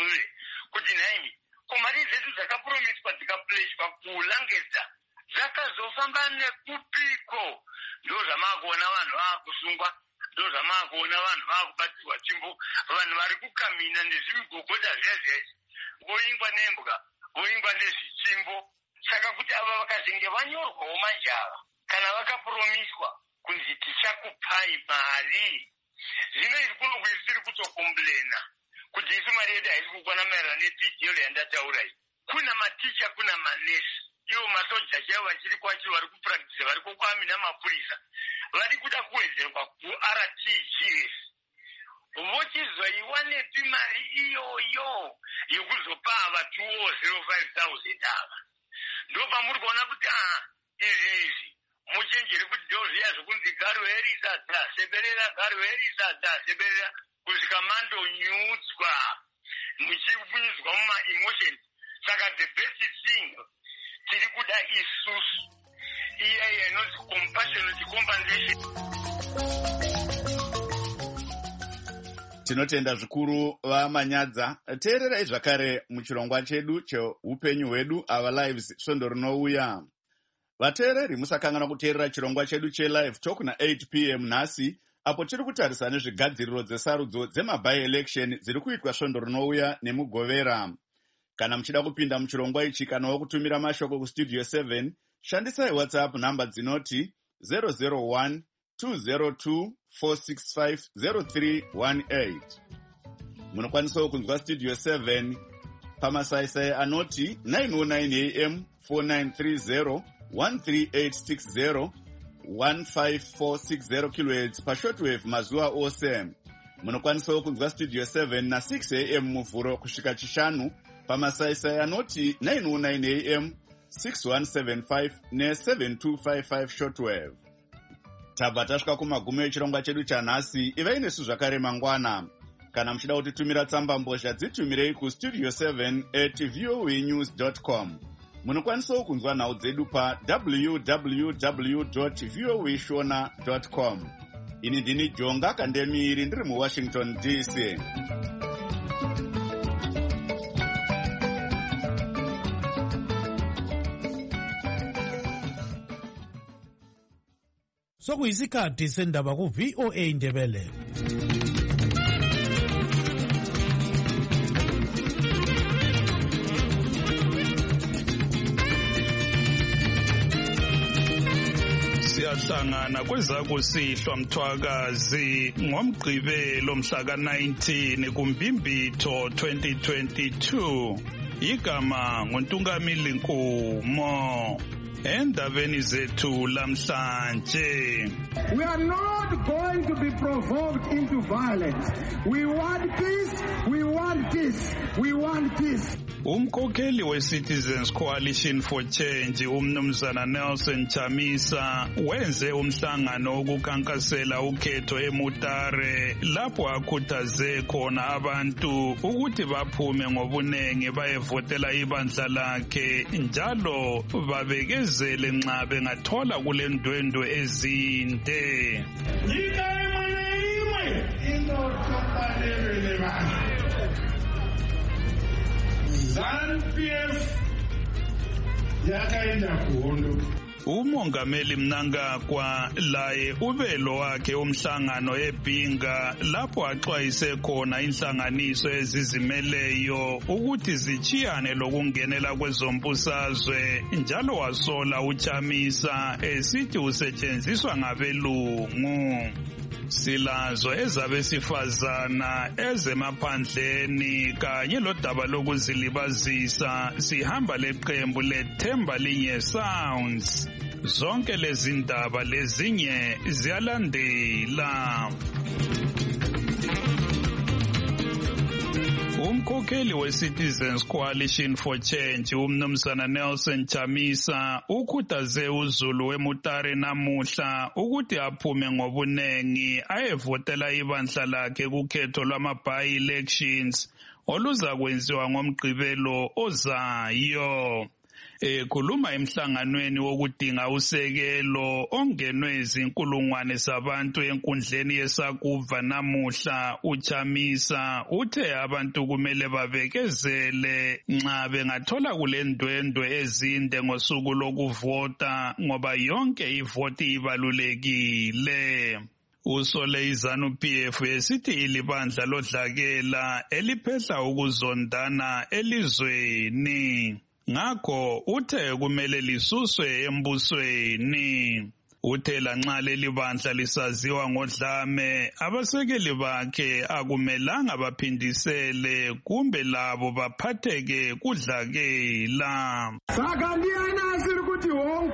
kuti naini komari dzedu dzakapromiswa dzikapureshwa kulangedza dzakazofamba nekupiko. Ndo zvamakuona vanhu vaakusungwa, ndo zvamakuona vanhu vaakubatsirwa chimbo, vanhu vari kukamina nezvimigogota zvezvese, voingwa nembwa, voingwa nezvichimbo. Saka kuti ava vakazenge vanyorwawo manjava kana vakapromiswa kunzi tichakupai mari, zvino iri kuno kuisiri kutokomblena kuti isu mari yedu haisi kukwana maererano nePGL yandataura iyi. Kuna maticha, kuna manesi, ivo masoja chaivo vachiri kwachiro vari kupuragitisa, vari kukwami namapurisa, vari kuda kuwedzerwa kuRTGS. Vochizoiwanepi mari iyoyo yekuzopa ava 205,000 ava? Ndo pamuri kuona kuti izvi muchenjeri kuti ndo zviya zvokunzi garwerisa dzaseberera, garwerisa dzaseberera, kusvika mandonyudzwa muchibunyudzwa mumaemotions. Saka the best thing tiri kuda isusu iya inonzi compassionate compensation. Tinotenda zvikuru vamanyadza. Teererai zvakare muchirongwa chedu cheupenyu hwedu, Our Lives, svondo rinouya. Vateereri musakanganwa kuteerera chirongwa chedu cheLive Talk na8 p.m. nhasi, apo tiri kutarisa nezvigadziriro dzesarudzo dzemaby-election dziri kuitwa svondo rinouya nemugovera. Kana muchida kupinda muchirongwa ichi kana kutumira mashoko kustudio 7, shandisai WhatsApp namba dzinoti 001 202 465 Munokwanisawo kunzwa Studio 7 pamasaisai anoti 909 AM 4930 13860 15460 kHz pashortwave mazuva ose. Munokwanisawo kunzwa Studio 7 na 6 AM muvhuro kusvika chishanu pamasaisai anoti 909 AM 6175 ne7255 shortwave. Tabva tasvika kumagumo echirongwa chedu chanhasi. Ivai nesu zvakare mangwana. Kana muchida kutitumira tsamba mbozha dzitumirei kustudio7@voanews.com. Munokwanisawo kunzwa nhau dzedu pa www.voashona.com. Ini ndini Jonga Kandemiri ndiri muWashington DC. Sokuyisikhathi sendaba ku VOA Ndebele. Siyahlangana kwezakusihlwa Mthwakazi ngomgqibelo mhla ka-19 kuMbimbitho 2022. Igama nguNtungamili Nkumo. Endabeni zethu lamhlanje. We are not going to be provoked into violence. We want peace, we want peace, we want peace. Umkhokheli we-Citizens Coalition for Change umnumzana Nelson Chamisa wenze umhlangano wokukhankasela ukhetho eMutare lapho akhuthaze khona abantu ukuthi baphume ngobunengi bayevotela ibandla lakhe njalo babekezele nxa bengathola kule ndwendwe ezinde. Umongameli Mnangagwa laye ubelo wakhe umhlangano eBhinga lapho axwayise khona inhlanganiso ezizimeleyo ukuthi zichiyane lokungenela kwezombusazwe njalo wasola uChamisa esithi usetshenziswa ngabelungu. Silazo ezabesifazana ezemaphandleni kanye lodaba lokuzilibazisa sihamba leqembu lethemba linye Sounds. Zonke lezi ndaba lezinye ziyalandela. Umkhokheli we-Citizens Coalition for Change umnumzana Nelson Chamisa ukhuthaze uZulu weMutare namuhla ukuthi aphume ngobunengi ayevotela ibandla lakhe kukhetho lwama-by-elections oluzakwenziwa ngomgqibelo ozayo. Ekhuluma emhlanganweni wokudinga usekelo ongenwe izinkulungwane zabantu enkundleni yeSakuva namuhla, uChamisa uthe abantu kumele babekezele nxa bengathola kule ndwendwe ezinde ngosuku lokuvota ngoba yonke ivoti ibalulekile. Usole iZANU-PF esithi ilibandla lodlakela eliphehla ukuzondana elizweni. Ngakho uthe kumele lisuswe embusweni. Uthe lanxa leli bandla lisaziwa ngodlame, abasekeli bakhe akumelanga baphindisele kumbe labo baphatheke kudlakela. Saka ndiyana siri kuti ho.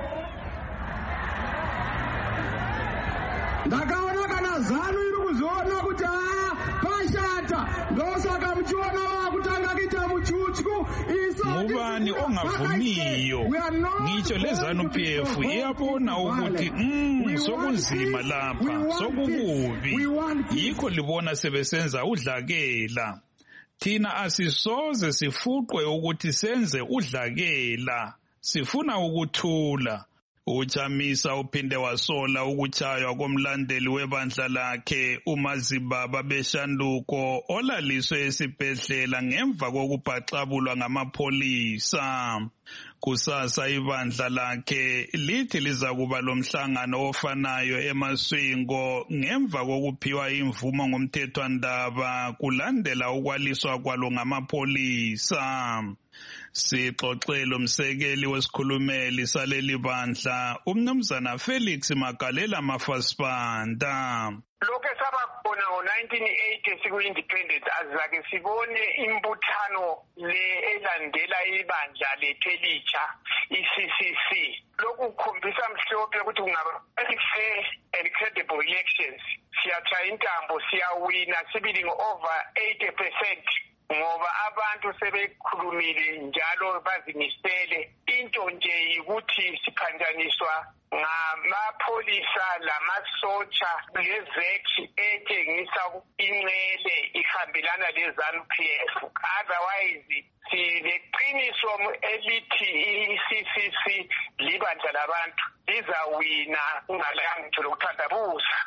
Ndakaona kana ZANU iri kuzoona kuti pashata ndosaka muchiona vakutanga kuita muchuchu. Ngubani ongavumiyo ngitsho leZANU-PF iyabona ukuthi sokunzima lapha sokukubi yikho libona sebesenza udlakela. Thina asisoze sifuqwe ukuthi senze udlakela, sifuna ukuthula. uChamisa uphinde wasola ukuchaywa komlandeli webandla lakhe uMazibaba Beshanduko olaliswe esibhedlela ngemva kokubhaxabulwa ngamapholisa. Kusasa ibandla lakhe lithi lizakuba lomhlangano ofanayo eMaswingo ngemva kokuphiwa imvumo ngomthethwandaba kulandela ukwaliswa kwalo ngamapholisa. Sixoxele umsekeli wesikhulumeli saleli bandla umnumzana Felix Magalela Mafasibanda. Lokho sabakubona ngo-1980 siku-independence azake sibone imbuthano le elandela ibandla lethu elitsha i-CCC. Lokhu kukhombisa mhlophe ukuthi kungaba fair and credible elections. Siyatshaya intambo, siyawina, sibili over 80%. ngoba abantu sebekhulumile njalo bazimisele. Into nje yikuthi siphanjaniswa ngamapholisa lamasotsha lezekhi etshengisa inxele ihambelana leZANU-PF. Otherwise sileqiniso elithi i-CCC libandla labantu lizawina ungalangitho lokuthandabuza.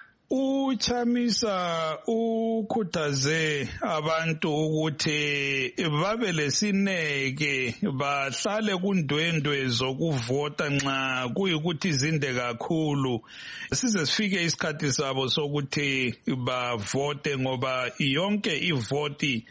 UChamisa ukhuthaze abantu ukuthi babe lesineke bahlale kundwendwe zokuvota nxa kuyikuthi izinde kakhulu size sifike isikhathi sabo sokuthi bavote ngoba yonke ivoti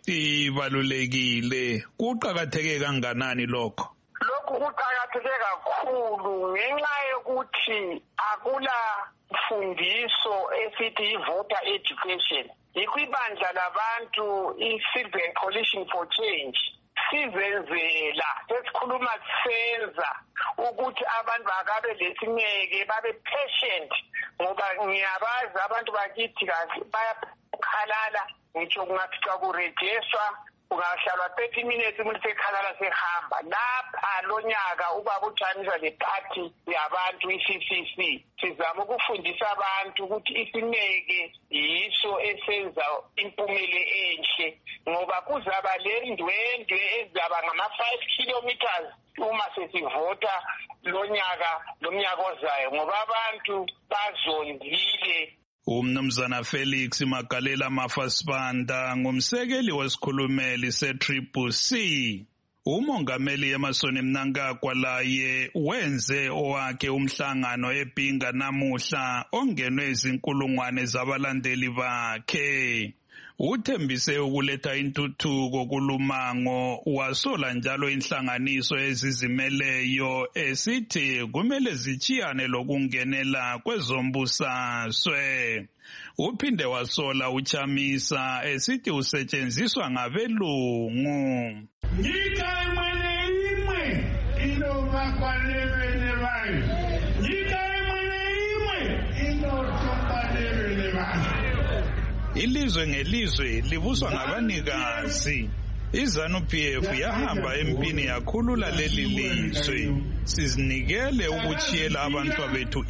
ibalulekile. Kuqakatheke kanganani lokho? Lokhu kuqakatheke kakhulu ngenxa yokuthi akula mfundiso esithi voter education. Ikwibandla labantu i-Citizen Coalition for Change sizenzela sesikhuluma senza ukuthi abantu bakabe lesineke babe patient ngoba ngiyabazi abantu bakithi bayakhalala ngitsho kungafica kurejiswa ungahlalwa 30 minutes umuntu sekhalala sehamba. Lapha lonyaka ubaba uChamisa leparty yabantu i-CCC sizama ukufundisa abantu ukuthi isineke yiso esenza impumele enhle ngoba kuzaba lendwendwe ezaba ngama-5 kilometers uma sesivota lomnyaka ozayo ngoba abantu bazondile. Umnumzana Felix Magalela Mafasibanda ngumsekeli wesikhulumeli se-CCC. Umongameli Emmerson Mnangagwa laye wenze owakhe umhlangano eBhinga namuhla ongenwe izinkulungwane zabalandeli bakhe. Uthembise ukuletha intuthuko kulumango wasola njalo inhlanganiso ezizimeleyo esithi kumele zichiyane lokungenela kwezombusazwe. Uphinde wasola uChamisa esithi usetshenziswa ngabelungu. Nyika imwe inovakwalevene vanhu. Nyika imwe inotokwalevene vanhu. Ilizwe ngelizwe libuswa ngabanikazi. iZANU-PF yahamba empini yakhulula leli lizwe. Sizinikele ukuchiyela abantu bethu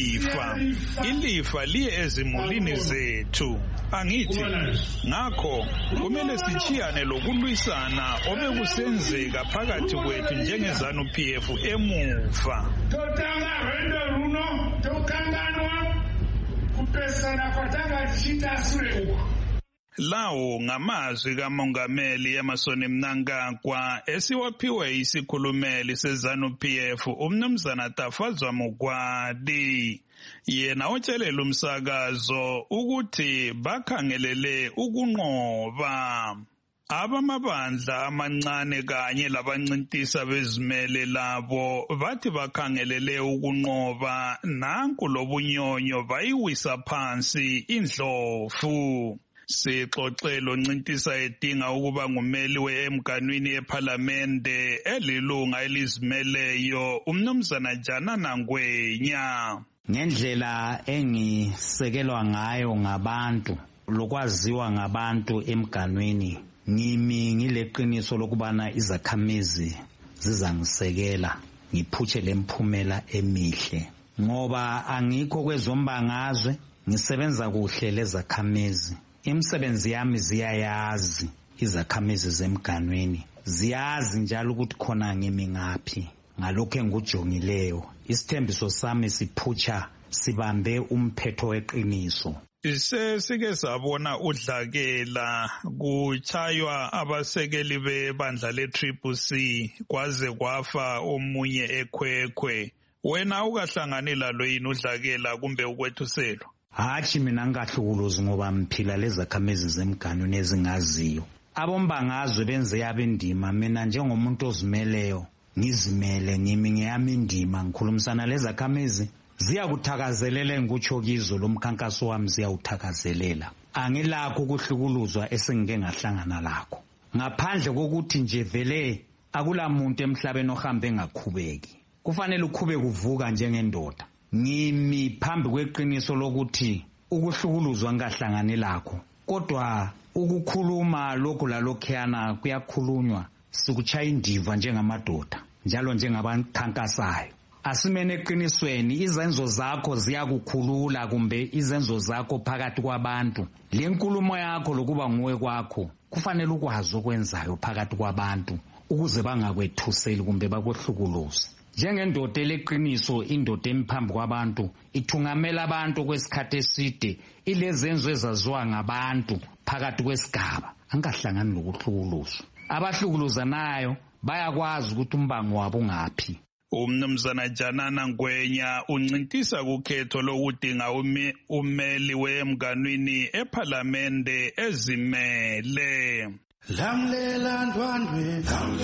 ilifa liye ezimulini zethu. Angithi ngakho kumele sichiyane lokulwisana obekusenzeka phakathi kwethu njengeZANU-PF emuva. Totanga rwendo runo tokanganwa kupesana kwatanga chita sure uko. Lawo ngamazwi kaMongameli Emmerson Mnangagwa esiwaphiwe isikhulumeli seZANU-PF umnumzana Tafazwa Mugwadi. Yena otshelela umsakazo ukuthi bakhangelele ukunqoba. Abamabandla amancane kanye labancintisa bezimele labo bathi bakhangelele ukunqoba nanku lobunyonyo bayiwisa phansi indlovu. Sixoxelo ncintisa edinga ukuba ngumeli weemganwini yePhalamende elilunga elizimeleyo umnumzana Janana Ngwenya. Ngendlela engisekelwa ngayo ngabantu lokwaziwa ngabantu emganwini ngimi ngileqiniso lokubana izakhamizi zizangisekela ngiphutshe lemphumela emihle ngoba angikho kwezombangazwe ngisebenza kuhle lezakhamizi. Imisebenzi yami ziyayazi izakhamizi zemganweni ziyazi njalo ukuthi khona ngimi ngaphi ngalokho engujongileyo. Isithembiso sami siphutsha sibambe umphetho weqiniso. Sike sabona udlakela kuchaywa abasekeli bebandla le-CCC kwaze kwafa omunye ekhwekhwe. Wena ukahlangani lalo yini udlakela kumbe ukwethuselo? Hathi mina ngikahlukuluzi ngoba mphila lezakhamizi zemganweni ezingaziyo. Abombangazwe benze yabendima mina njengomuntu ozimeleyo ngizimele ngimi ngeyami indima ngikhulumisana lezakhamizi ziyakuthakazelela ngikutsho kizo lo mkhankaso wami ziyawuthakazelela. Angilakho ukuhlukuluzwa esengike ngahlangana lakho. Ngaphandle kokuthi nje vele akulamuntu emhlabeni ohambe ngakhubeki. Kufanele ukhube kuvuka njengendoda. Ngimi phambi kweqiniso lokuthi ukuhlukuluzwa ngahlangane lakho kodwa ukukhuluma lokhu lalokhuyana kuyakhulunywa sikuchaya indiva njengamadoda njalo njengabakhankasayo. Asimene eqinisweni, izenzo zakho ziyakukhulula kumbe izenzo zakho phakathi kwabantu. Le nkulumo yakho lokuba nguwe kwakho kufanele ukwazi okwenzayo phakathi kwabantu ukuze bangakwethuseli kumbe bakwehlukuluze. Njengendoda eleqiniso, indoda emphambi kwabantu ithungamela abantu kwesikhathi eside, ilezenzo ezaziwa ngabantu phakathi kwesigaba, angahlangani lokuhlukuluzwa. Abahlukuluzanayo bayakwazi ukuthi umbango wabo ungaphi. Umnumzana Janana Ngwenya uncintisa kukhetho lokudinga umeli wemganwini ePhalamende ezimele. Lamlela ndwandwe,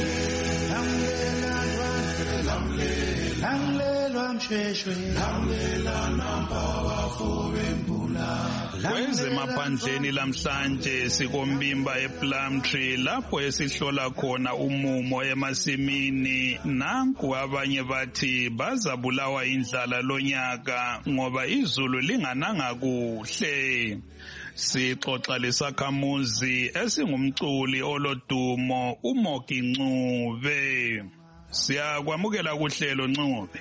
lamlela ndwandwe, lamlela msheshwe, lamlela namba wafube mbula. Kwezemaphandleni lamhlanje sikombimba ePlumtree lapho esihlola khona umumo emasimini. Nanku abanye bathi bazabulawa indlala lonyaka ngoba izulu lingananga kuhle. Sixoxa lesakhamuzi esingumculi olodumo uMoki Ncube. Siyakwamukela kuhlelo Ncube.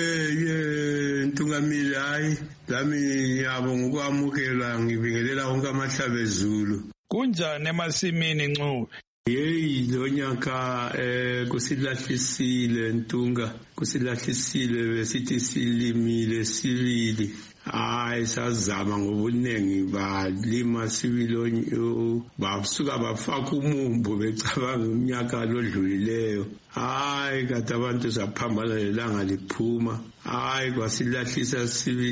Ntungamili hayi lami ngiyabonga ukwamukela, ngibingelela wonke amahlabezulu. Kunjani emasimini Ncube? Lonyaka kusilahlisile Ntunga, kusilahlisile besithi silimile sibili. Hayi sazama ngobunengi balima sibili, basuka bafaka umumbu becabanga umnyaka lodlulileyo. Hayi kade abantu saphambana lelanga liphuma. Hayi kwasilahlisa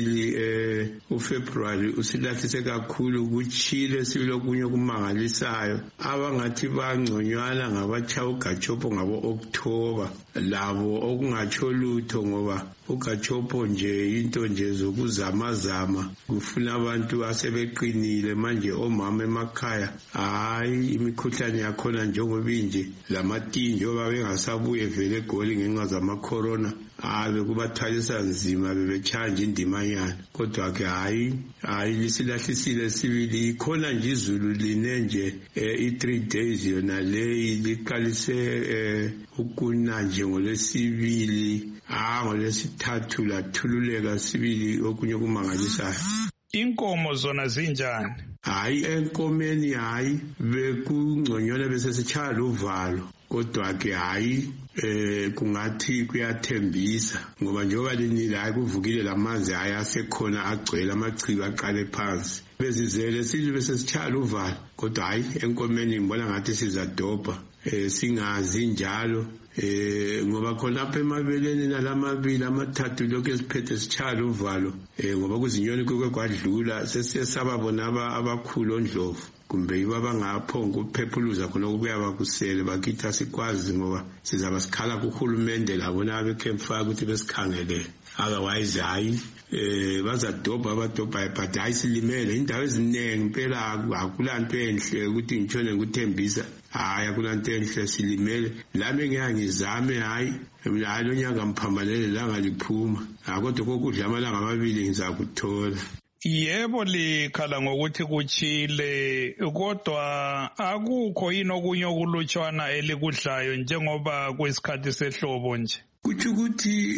sibili uFebruary usilahlise kakhulu, kuchile sibili okunye kumangalisayo. Abangathi bangconywana ngabachaya uGachopo ngabo October, labo okungatsho lutho ngoba uGachopo nje into nje zokuzamazama, kufuna abantu asebeqinile manje omama emakhaya. Hayi imikhuhlane yakhona njengoba inje lamatinjo babengasabuye vele eGoli ngenxa zama-corona. Bekubathwalisa nzima, bebechanja indimanyana. Kodwa ke hayi lisilahlisile sibili. Khona nje izulu line nje i3 days yona le liqalise ukuna nje ngolesibili, ngolesithathu lathululeka sibili okunye kumangalisayo. Inkomo zona zinjani? Hayi enkomeni hayi bekungconywana bese sichaya luvalo. Kodwa ke hayi kungathi kuyathembisa ngoba njengoba linile hayi kuvukile lamanzi hayi asekhona agcwele amachibi aqale phansi. Bezizele sithi bese sichaya uvalo, kodwa hayi enkomeni ngibona ngathi sizadobha, singazi njalo ngoba khona apha emabeleni nalamabili amathathu lokho esiphethe sichaya uvalo ngoba kuzinyoni kuke kwadlula sesiyesababona abakhulu ondlovu kumbe yiba abangaphonga ukuphephuluza khona okubuya bakusele bakithi asikwazi ngoba sizaba sikhala kuhulumende labo nabekemfaka ukuthi besikhangele. Otherwise hayi bazadobha abadobha but hayi silimele indawo eziningi impela akulanto enhle ukuthi ngitshone ngikuthembisa. Hayi akulanto enhle silimele lami ngiyangizame hayi lo nyaka mphambalele langa liphuma kodwa kokudla amalanga amabili ngizakuthola. Yebo likhala ngokuthi kuchile kodwa akukho yini okunye okulutshwana elikudlayo njengoba kwesikhathi sehlobo nje? Kuthi ukuthi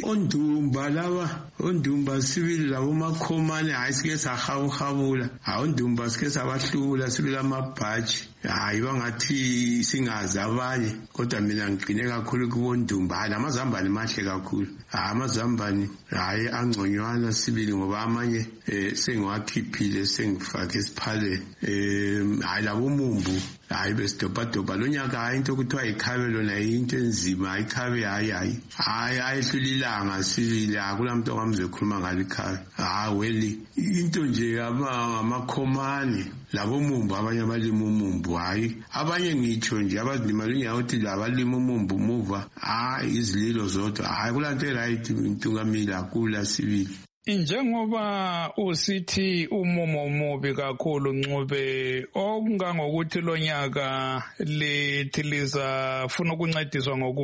ondumba sibili labo makhomane hayi sike sahawuhabula, ondumba sike sabahlula sibili amabhaji. Hayi bangathi singazi abanye kodwa mina ngigcine kakhulu kubondumba. Lamazambane mahle kakhulu, amazambane hayi angconywana sibili ngoba amanye sengiwakhiphile sengifake esiphaleni. Hayi labo mumbu hayi besidobhadobha lo nyaka hayi into kuthiwa ikhabe lona into enzima. Ikhabe hayi ayehlulilanga sibili akulamuntu ongamze khuluma ngalo ikhabe. Weli into nje amakhomane labo mumbu, abanye abalima umumbu hayi abanye ngitsho nje abazilima lunyawo ukuthi labalima umumbu muva izililo zodwa hayi kulanto right Ntungamili akula sibili. Njengoba usithi umumo mubi kakhulu Ncube, okungangokuthi lo nyaka lithi lizafuna ukuncediswa ngokudla.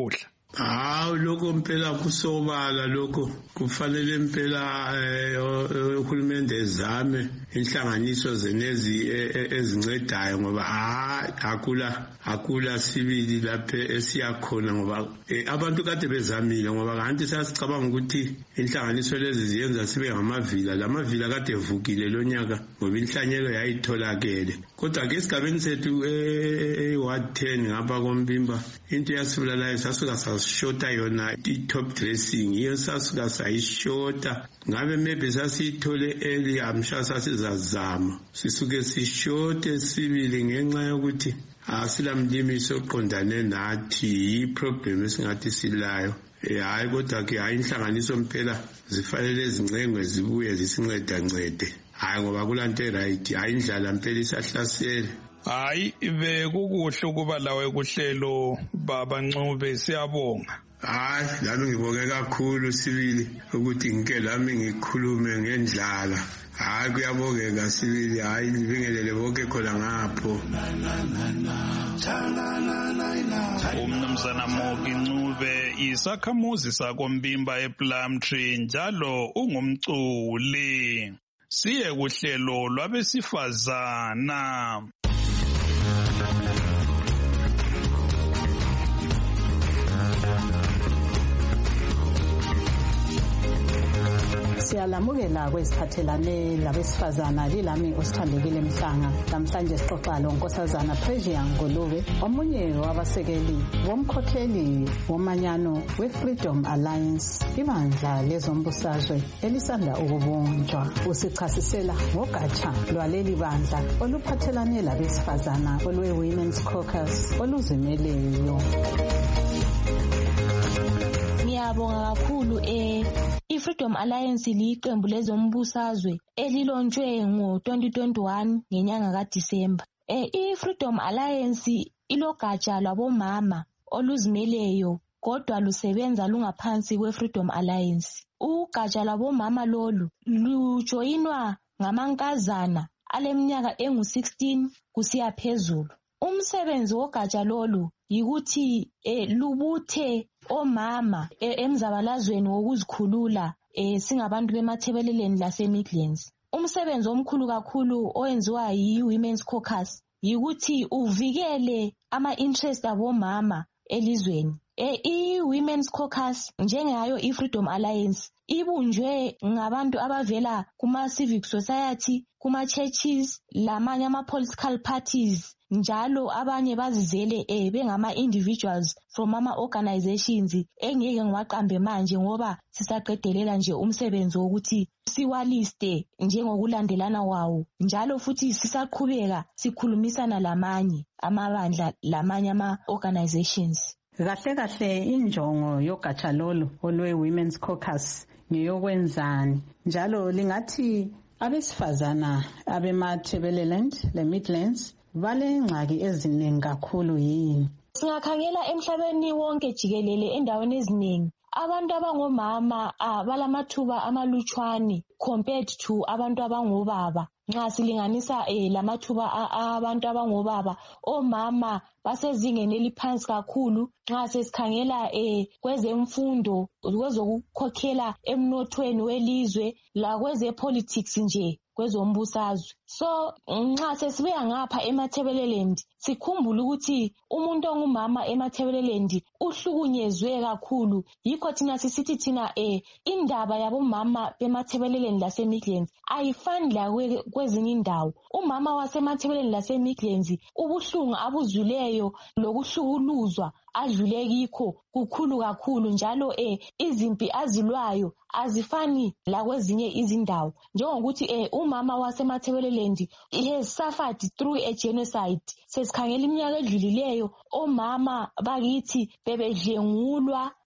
Hawu lokho mpela kusobala lokho kufanele impela uhulumende ezame inhlanganiso zenezi ezincedayo ngoba akula sibili lapha esiyakhona ngoba abantu kade bezamile ngoba kanti sasicabanga ukuthi inhlanganiso lezi ziyenza sibe ngamavila lamavila kade evukile lonyaka ngoba inhlanyelo yayitholakele kodwa ke esigabeni sethu e-ward 10 ngapha koMbimba into yasibulalayo sasuka sashota yona i-top dressing iyo sasuka sayishota ngabe maybe sasiyithole early amsha sasizazama sisuke sishote sibili ngenxa yokuthi asilamlimi soqondane nathi iproblem esingathi silayo hayi kodwa ke hayi inhlanganiso mpela zifanele izincengwe zibuye zisincede hayi ngoba kulanto right hayi indlala mpela isahlasele. Hayi bekukuhle ukuba lawe kuhlelo baba Ncube siyabonga. Hayi lami ngibonge kakhulu sibili ukuthi ngike lami ngikhulume ngendlala. Hayi kuyabongeka sibili hayi ngibingelele bonke khona ngapho. Umnumzana Moki Ncube isakhamuzi sakoMbimba ePlumtree njalo ungumculi. Siye kuhlelo lwabesifazana. Siyalamukela kwesiphathelane labesifazana lilami osithandekile Mhlanga. Namhlanje sixoxa lonkosazana Pressure Ngulube, omunye wabasekeli bomkhokheli womanyano we-Freedom Alliance, ibandla lezombusazwe elisanda ukubunjwa. Usichasisela ngogatsha lwaleli bandla oluphathelane labesifazana olwe-Women's Caucus oluzimeleyo. Ngiyabonga kakhulu i-Freedom Alliance liqembu lezombusazwe elilonjwe ngo-2021 ngenyanga kaDisemba. I-Freedom Alliance ilogatsha lwabomama oluzimeleyo kodwa lusebenza lungaphansi kwe-Freedom Alliance. Ugatsha lwabomama lolu lujoyinwa ngamankazana aleminyaka engu-16 kusiya phezulu. Umsebenzi wogatsha lolu yikuthi lubuthe omama emzabalazweni wokuzikhulula singabantu bemathebeleleni laseMidlands. Umsebenzi omkhulu kakhulu owenziwa yi-Women's Caucus yikuthi uvikele ama-interest abomama elizweni. I-Women's Caucus njengayo i-Freedom Alliance ibunjwe ngabantu abavela kuma-civic society, kuma-churches lamanye ama-political parties, njalo abanye bazizele bengama-individuals from ama-organizations engeke ngiwaqambe manje ngoba sisaqedelela nje umsebenzi wokuthi siwaliste njengokulandelana wawo, njalo futhi sisaqhubeka sikhulumisana lamanye amabandla lamanye ama-organizations. Kahle kahle injongo yogatsha lolu olwe-Women's Caucus ngeyokwenzani, njalo lingathi abesifazana abema-Thebeleland le-Midlands balengxaki eziningi kakhulu yini? Singakhangela emhlabeni wonke jikelele endaweni eziningi abantu abangomama balamathuba amalutshwane compared to abantu abangobaba. Nxa silinganisa lamathuba abantu abangobaba, omama basezingeni eliphansi kakhulu nxa sesikhangela kwezemfundo, kwezokukhokhela emnothweni welizwe lakwezepolitics nje kwezombusazwe. So nxa sesibuya ngapha eMathebeleland sikhumbula ukuthi umuntu ongumama eMathebeleland uhlukunyezwe kakhulu. Yikho thina sisithi thina indaba yabomama bemathebeleland laseMidlands ayifani la kwezinye indawo. Umama wasemathebeleland laseMidlands ubuhlungu abuzwileyo lokuhlukuluzwa adlule kikho kukhulu kakhulu, njalo izimpi azilwayo azifani la kwezinye izindawo. Njengokuthi umama wasemathebeleland he has suffered through a genocide. Sesikhangela iminyaka edlulileyo omama bakithi bebedlengulwa,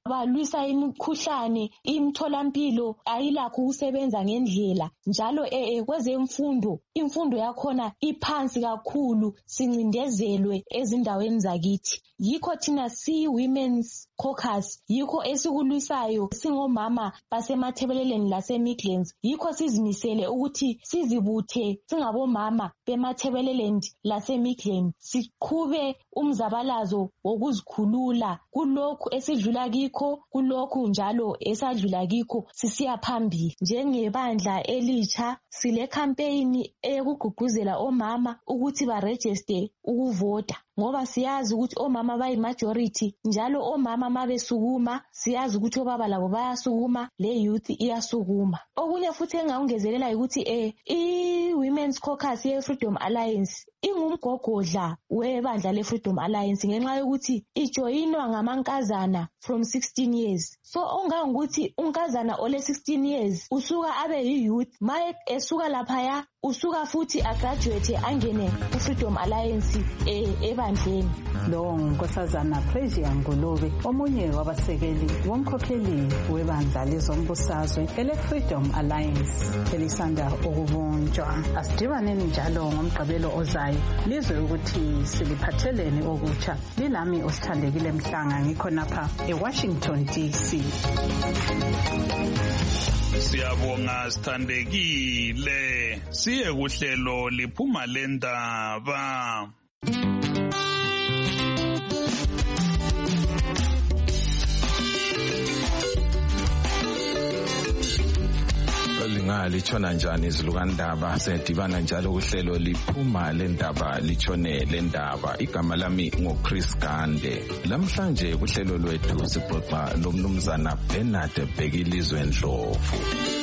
balwisa imikhuhlane, imitholampilo ayilakho ukusebenza ngendlela, njalo kwezemfundo imfundo yakhona iphansi kakhulu, sincindezelwe ezindaweni zakithi. Yikho thina Women's Caucus yikho esikulwisayo singomama basemathebeleleni laseMidlands. Yikho sizimisele ukuthi sizibuthe singabomama bemathebeleleni laseMidlands, siqhube umzabalazo wokuzikhulula kulokhu esidlula kikho, kulokhu njalo esadlula kikho, sisiya phambili. Njengebandla elitsha sile campaign eyokugqugquzela omama ukuthi baregister ukuvota, ngoba siyazi ukuthi omama bayi-majority, njalo omama mabesukuma siyazi ukuthi obaba labo bayasukuma, le youth iyasukuma. Okunye futhi engakungezelela ukuthi i-Women's Caucus ye-Freedom Alliance ingumgogodla webandla le-Freedom Alliance ngenxa yokuthi ijoyinwa ngamankazana from 16 years. So ongangukuthi unkazana ole 16 years usuka abe yi-youth, maye esuka laphaya usuka futhi agraduate angene ku-Freedom Alliance ebandleni. Lo ngunkosazana Precious Ngulube, omunye wabasekeli womkhokheli webandla lezombusazwe ele-Freedom Alliance elisanda ukubunjwa. Asidibaneni njalo ngomgqibelo ozayo lizwe ukuthi siliphatheleni okutsha. Lilami osithandekile Mhlanga, ngikhonapha eWashington DC. Siyabonga sithandekile, siye kuhlelo liphuma lendaba. Litshona njani izilukandaba, sedibana njalo kuhlelo liphuma lendaba litshone lendaba. Igama lami ngoChris Gande. Lamhlanje kuhlelo lwethu sixoxa lomnumzana Bernard Bhekilizwe Ndlovu.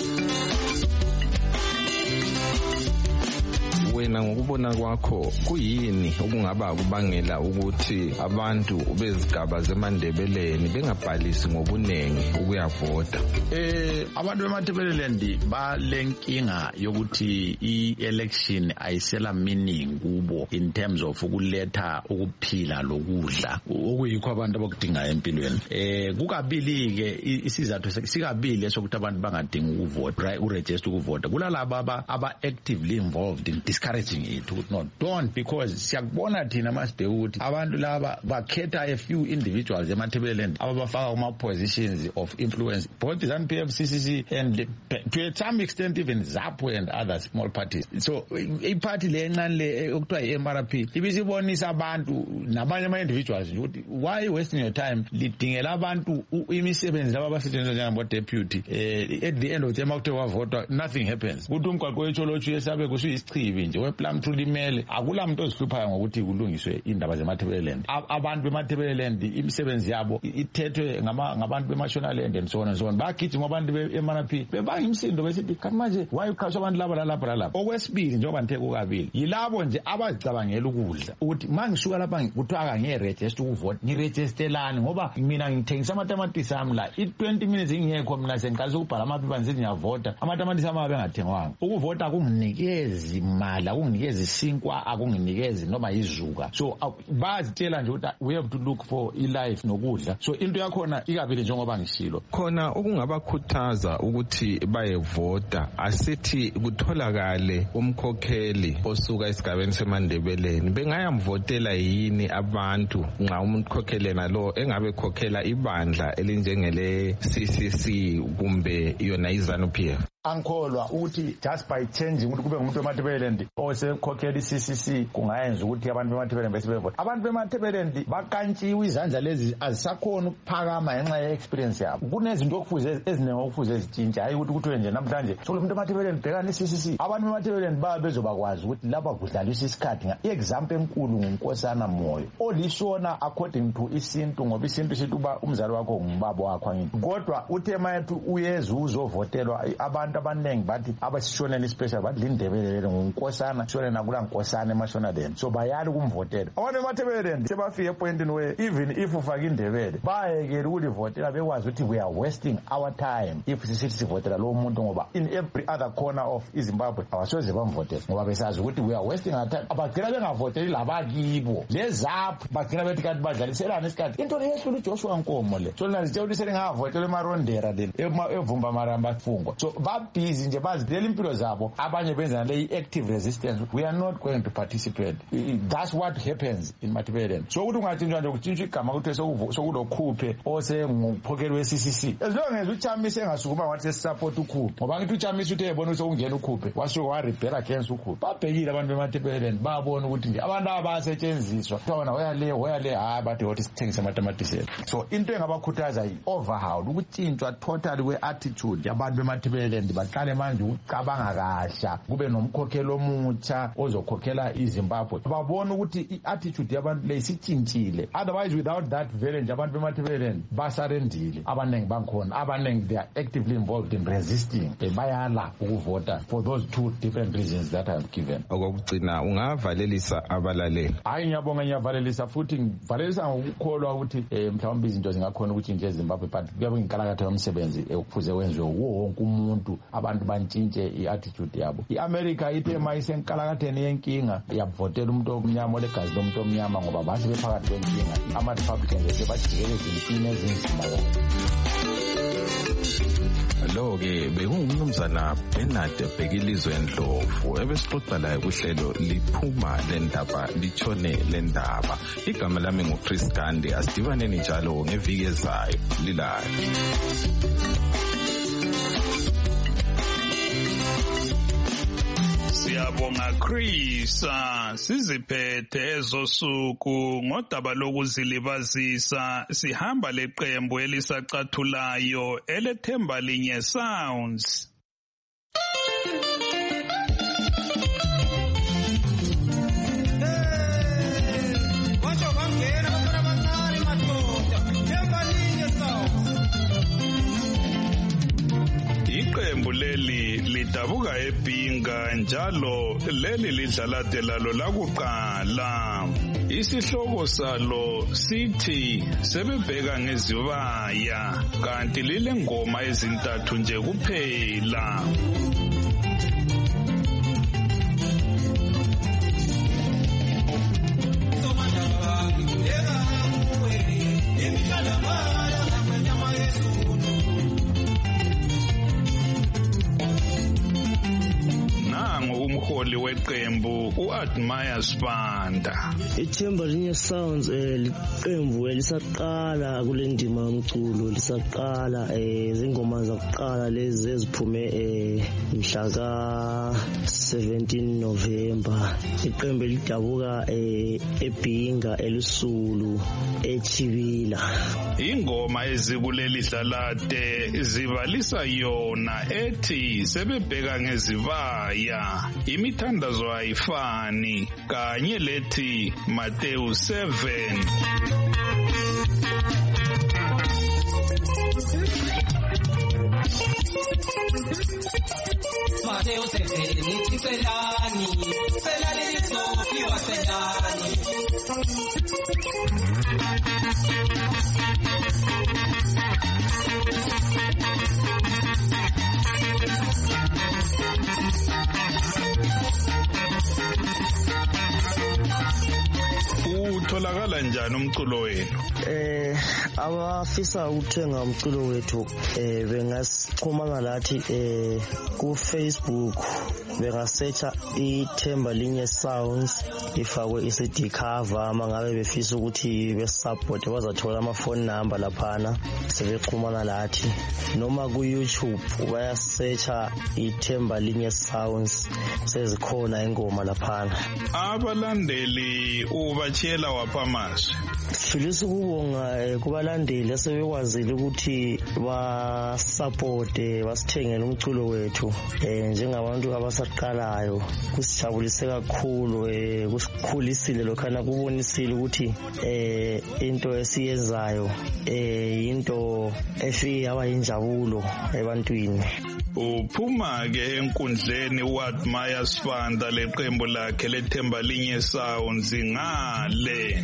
Wena ngokubona kwakho kuyini okungaba kubangela ukuthi abantu bezigaba zeMandebeleni bengabhalisi ngobunengi ukuyavota? Abantu beMandebeleni balenkinga yokuthi i-election ayisela meaning kubo in terms of ukuletha ukuphila lokudla okuyikho abantu abakudinga empilweni. Kukabili ke isizathu sikabili esokuthi abantu bangadingi ukuvota, uregister ukuvota. Kulalaba aba-actively involved in discouraging it. No, don't, because siyakubona thina masibheka ukuthi abantu laba bakhetha a few individuals eMathebeleni ababafaka kuma positions of influence, both ZANU-PF, CCC and to some extent even ZAPU and other small parties. So iparty le encane le okuthiwa i-MRP ibisibonisa abantu nabanye ama-individuals ukuthi why wasting your time lidingela abantu imisebenzi laba abasetshenziswa njengabo-deputy. At the end of the day makuthiwa wavotwa nothing happens. Kuthi umgwaqo wetsholotshu yesabe kusuyisichibi nje wePlum Limele, akula muntu ozihluphayo ngokuthi kulungiswe indaba zeMathebeleni. Abantu beMathebeleni imisebenzi yabo ithethwe ngabantu beMashonaland and so on and so on. Bagijima abantu beMRP bebanga imisindo besithi kanti manje why ukhashwa abantu laba lalapha. Okwesibili njengoba ngithe kukabili yilabo nje abazicabangela ukudla ukuthi mangisuka lapha kuthiwa kangiregister ukuvota, ngiregisterelani ngoba mina ngithengisa amatamatisi ami la i-20 minutes ingekho mina sengiqalisa ukubhala amaphepha ngithi ngiyavota, amatamatisi ami abengathengwanga. Ukuvota akunginikezi imali, akunginikezi isinkwa, akunginikezi noma izuka. So bazitshela nje ukuthi we have to look for i-life nokudla. So into yakhona ikabili njengoba ngishilo khona okungabakhuthaza ukuthi bayevota, asithi kutholakale umkhokheli osuka esigabeni seMandebeleni. Bengayamvotela yini abantu nxa umkhokheli nalo engabe khokhela ibandla elinjengele CCC kumbe yona iZANU-PF? Angikholwa ukuthi just by changing ukuthi kube ngumuntu weMathebeleni osekhokhela i-CCC kungayenza ukuthi abantu beMathebeleni besebevota. Abantu beMathebeleni bakantshiwe izandla lezi azisakhona ukuphakama ngenxa ye-experience yabo. Kunezinto okufuze eziningi okufuze ezitshintshe, hayi ukuthi kuthiwe nje namhlanje solo umuntu weMathebeleni bhekana i-CCC. Abantu beMathebeleni baba bezobakwazi ukuthi laba kudlaliswa isikhathi. I-example enkulu nguNkosana Moyo olisona according to isintu, ngoba isintu sithi uba umzali wakho ngubaba wakho. Kodwa uthe mayethu uyeza uzovotelwa abantu abantu abaningi bathi abasishonela ispecial bathi lindebele ngunkosana shone nakula nkosana emashonaleni so bayali kumvotela abantu emathebeleni sebafike epointini where even if ufake indebele bayekela ukulivotela bekwazi ukuthi we are wasting our time if sisithi sivotela lowo muntu ngoba in every other corner of iZimbabwe abasoze bamvotela ngoba besazi ukuthi we are wasting our time abagcina bengavoteli labakibo lezaphu bagcina bethi kanti badlaliselana isikhathi into leyehlula uJoshua Nkomo le so lazitshela ukuthi selingavotela emarondera le evumba maramba fungwa so babhizi nje bazilela impilo zabo abanye benza le active resistance we are not going to participate that's what happens in Matabeleland so ukuthi ungatshintshwa nje ukutshintshwa igama ukuthi sokulokhuphe osenguphokheli we-CCC as long as uChamisa engasukuma wathi support ukhuphe ngoba ngithi uChamisa uthe ebona ukuthi ungena ukhuphe wasuka warebel against ukhuphe babhekile abantu beMatabeleland babona ukuthi nje abantu abasetshenziswa bona hoyale hayi bathi wothi sithengise amatamatisi so into engabakhuthaza yi-overhaul ukutshintshwa totally kwe-attitude yabantu beMatabeleland baqale manje ukucabanga kahla kube nomkhokheli omutsha ozokhokhela iZimbabwe babona ukuthi i-attitude yabantu le isitshintshile otherwise without that village abantu beMatabeleland basarendile abaningi bankhona abaningi they are actively involved in resisting bayala ukuvota for those two different reasons that I have given. Okugcina ungavalelisa abalaleli hayi ngiyavalelisa futhi ngivalelisa ngokukholwa ukuthi mhlawumbe izinto zingakhona ukuthi nje eZimbabwe but kuyabe inkalakatha yomsebenzi ekufuze wenziwe wonke umuntu abantu bantshintshe i-attitude yabo i-America ithe mayisenkalakatheni yenkinga yavotela umuntu omnyama olegazi lomuntu omnyama ngoba bathi bephakathi kwenkinga ama-Republicans sebajikele ezimpini ezinzima lo-ke bekungumnumzana Bernard Bhekilizwe Ndlovu ebesixoxa laye kuhlelo liphuma lendaba litshone lendaba igama lami nguChris Gande asidibaneni njalo ngeviki ezayo lilayo Siyabonga Chris siziphethe ezosuku ngodaba lokuzilibazisa sihamba leqembu elisacathulayo elethemba linye Sounds iqembu leli lidabuka eBhinga njalo leli lidlalade lalo lakuqala isihloko salo sithi sebebheka ngezibaya kanti lile ngoma ezintathu nje kuphela umholi weqembu uAdmire Sibanda ithemba linye Sounds liqembu elisaqala kule ndima yomculo lisaqala izingoma zakuqala lezi eziphume mhla ka 17 November iqembu lidabuka eBhinga elisulu eChibila ingoma ezikuleli dlalade zibalisa yona ethi sebebheka ngezibaya imithandazo ayifani kanye lethi Mateyu 7 Mateyu 7 nithi selani lizofiwa selani utholakala njani umculo wenu abafisa ukuthenga umculo wethu bengasichumana lathi ku Facebook bengasearcha ithemba linye Sounds ifakwe iCD cover mangabe befisa ukuthi besupport bazathola ama phone number laphana sebexhumana lathi noma ku YouTube bayasearcha ithemba linye Sounds sezikhona ingoma laphana abalandeli ubachela waphamasi Filisa kubo siyabonga kubalandeli asebekwazile ukuthi basupporte basithengele umculo wethu njengabantu abasaqalayo. Kusijabulise kakhulu, kusikhulisile lokhana kubonisile ukuthi into esiyenzayo into efike yaba yinjabulo ebantwini. Uphuma ke enkundleni uAdmire Sibanda leqembu lakhe lethemba linye Sounds ngale.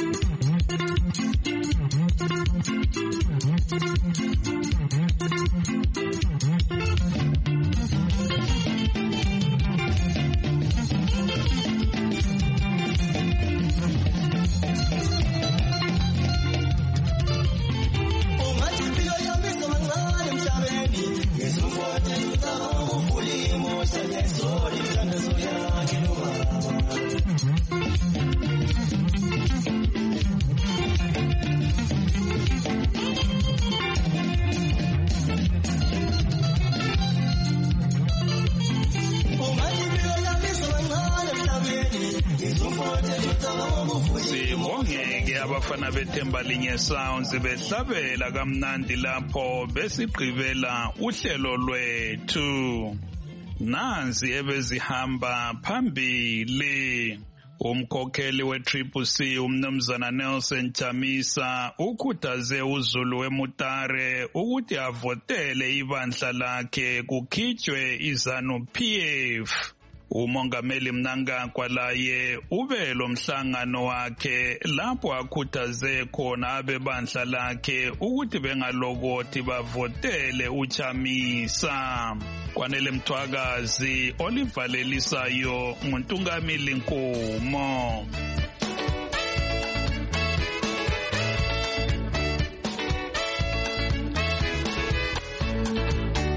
Sibongeke abafana bethemba linye Sounds behlabela kamnandi lapho besigqibela uhlelo lwethu. Nansi ebezihamba phambili. Umkhokheli weTriple C umnumzana Nelson Chamisa ukhuthaze uZulu weMutare ukuthi avotele ibandla lakhe kukhitshwe iZanu-PF. Umongameli Mnangagwa laye ube lo mhlangano wakhe lapho akhuthaze khona abebandla lakhe ukuthi bengalokothi bavotele uChamisa. Kwanele Mthwakazi olivalelisayo nguNtungamili Nkomo.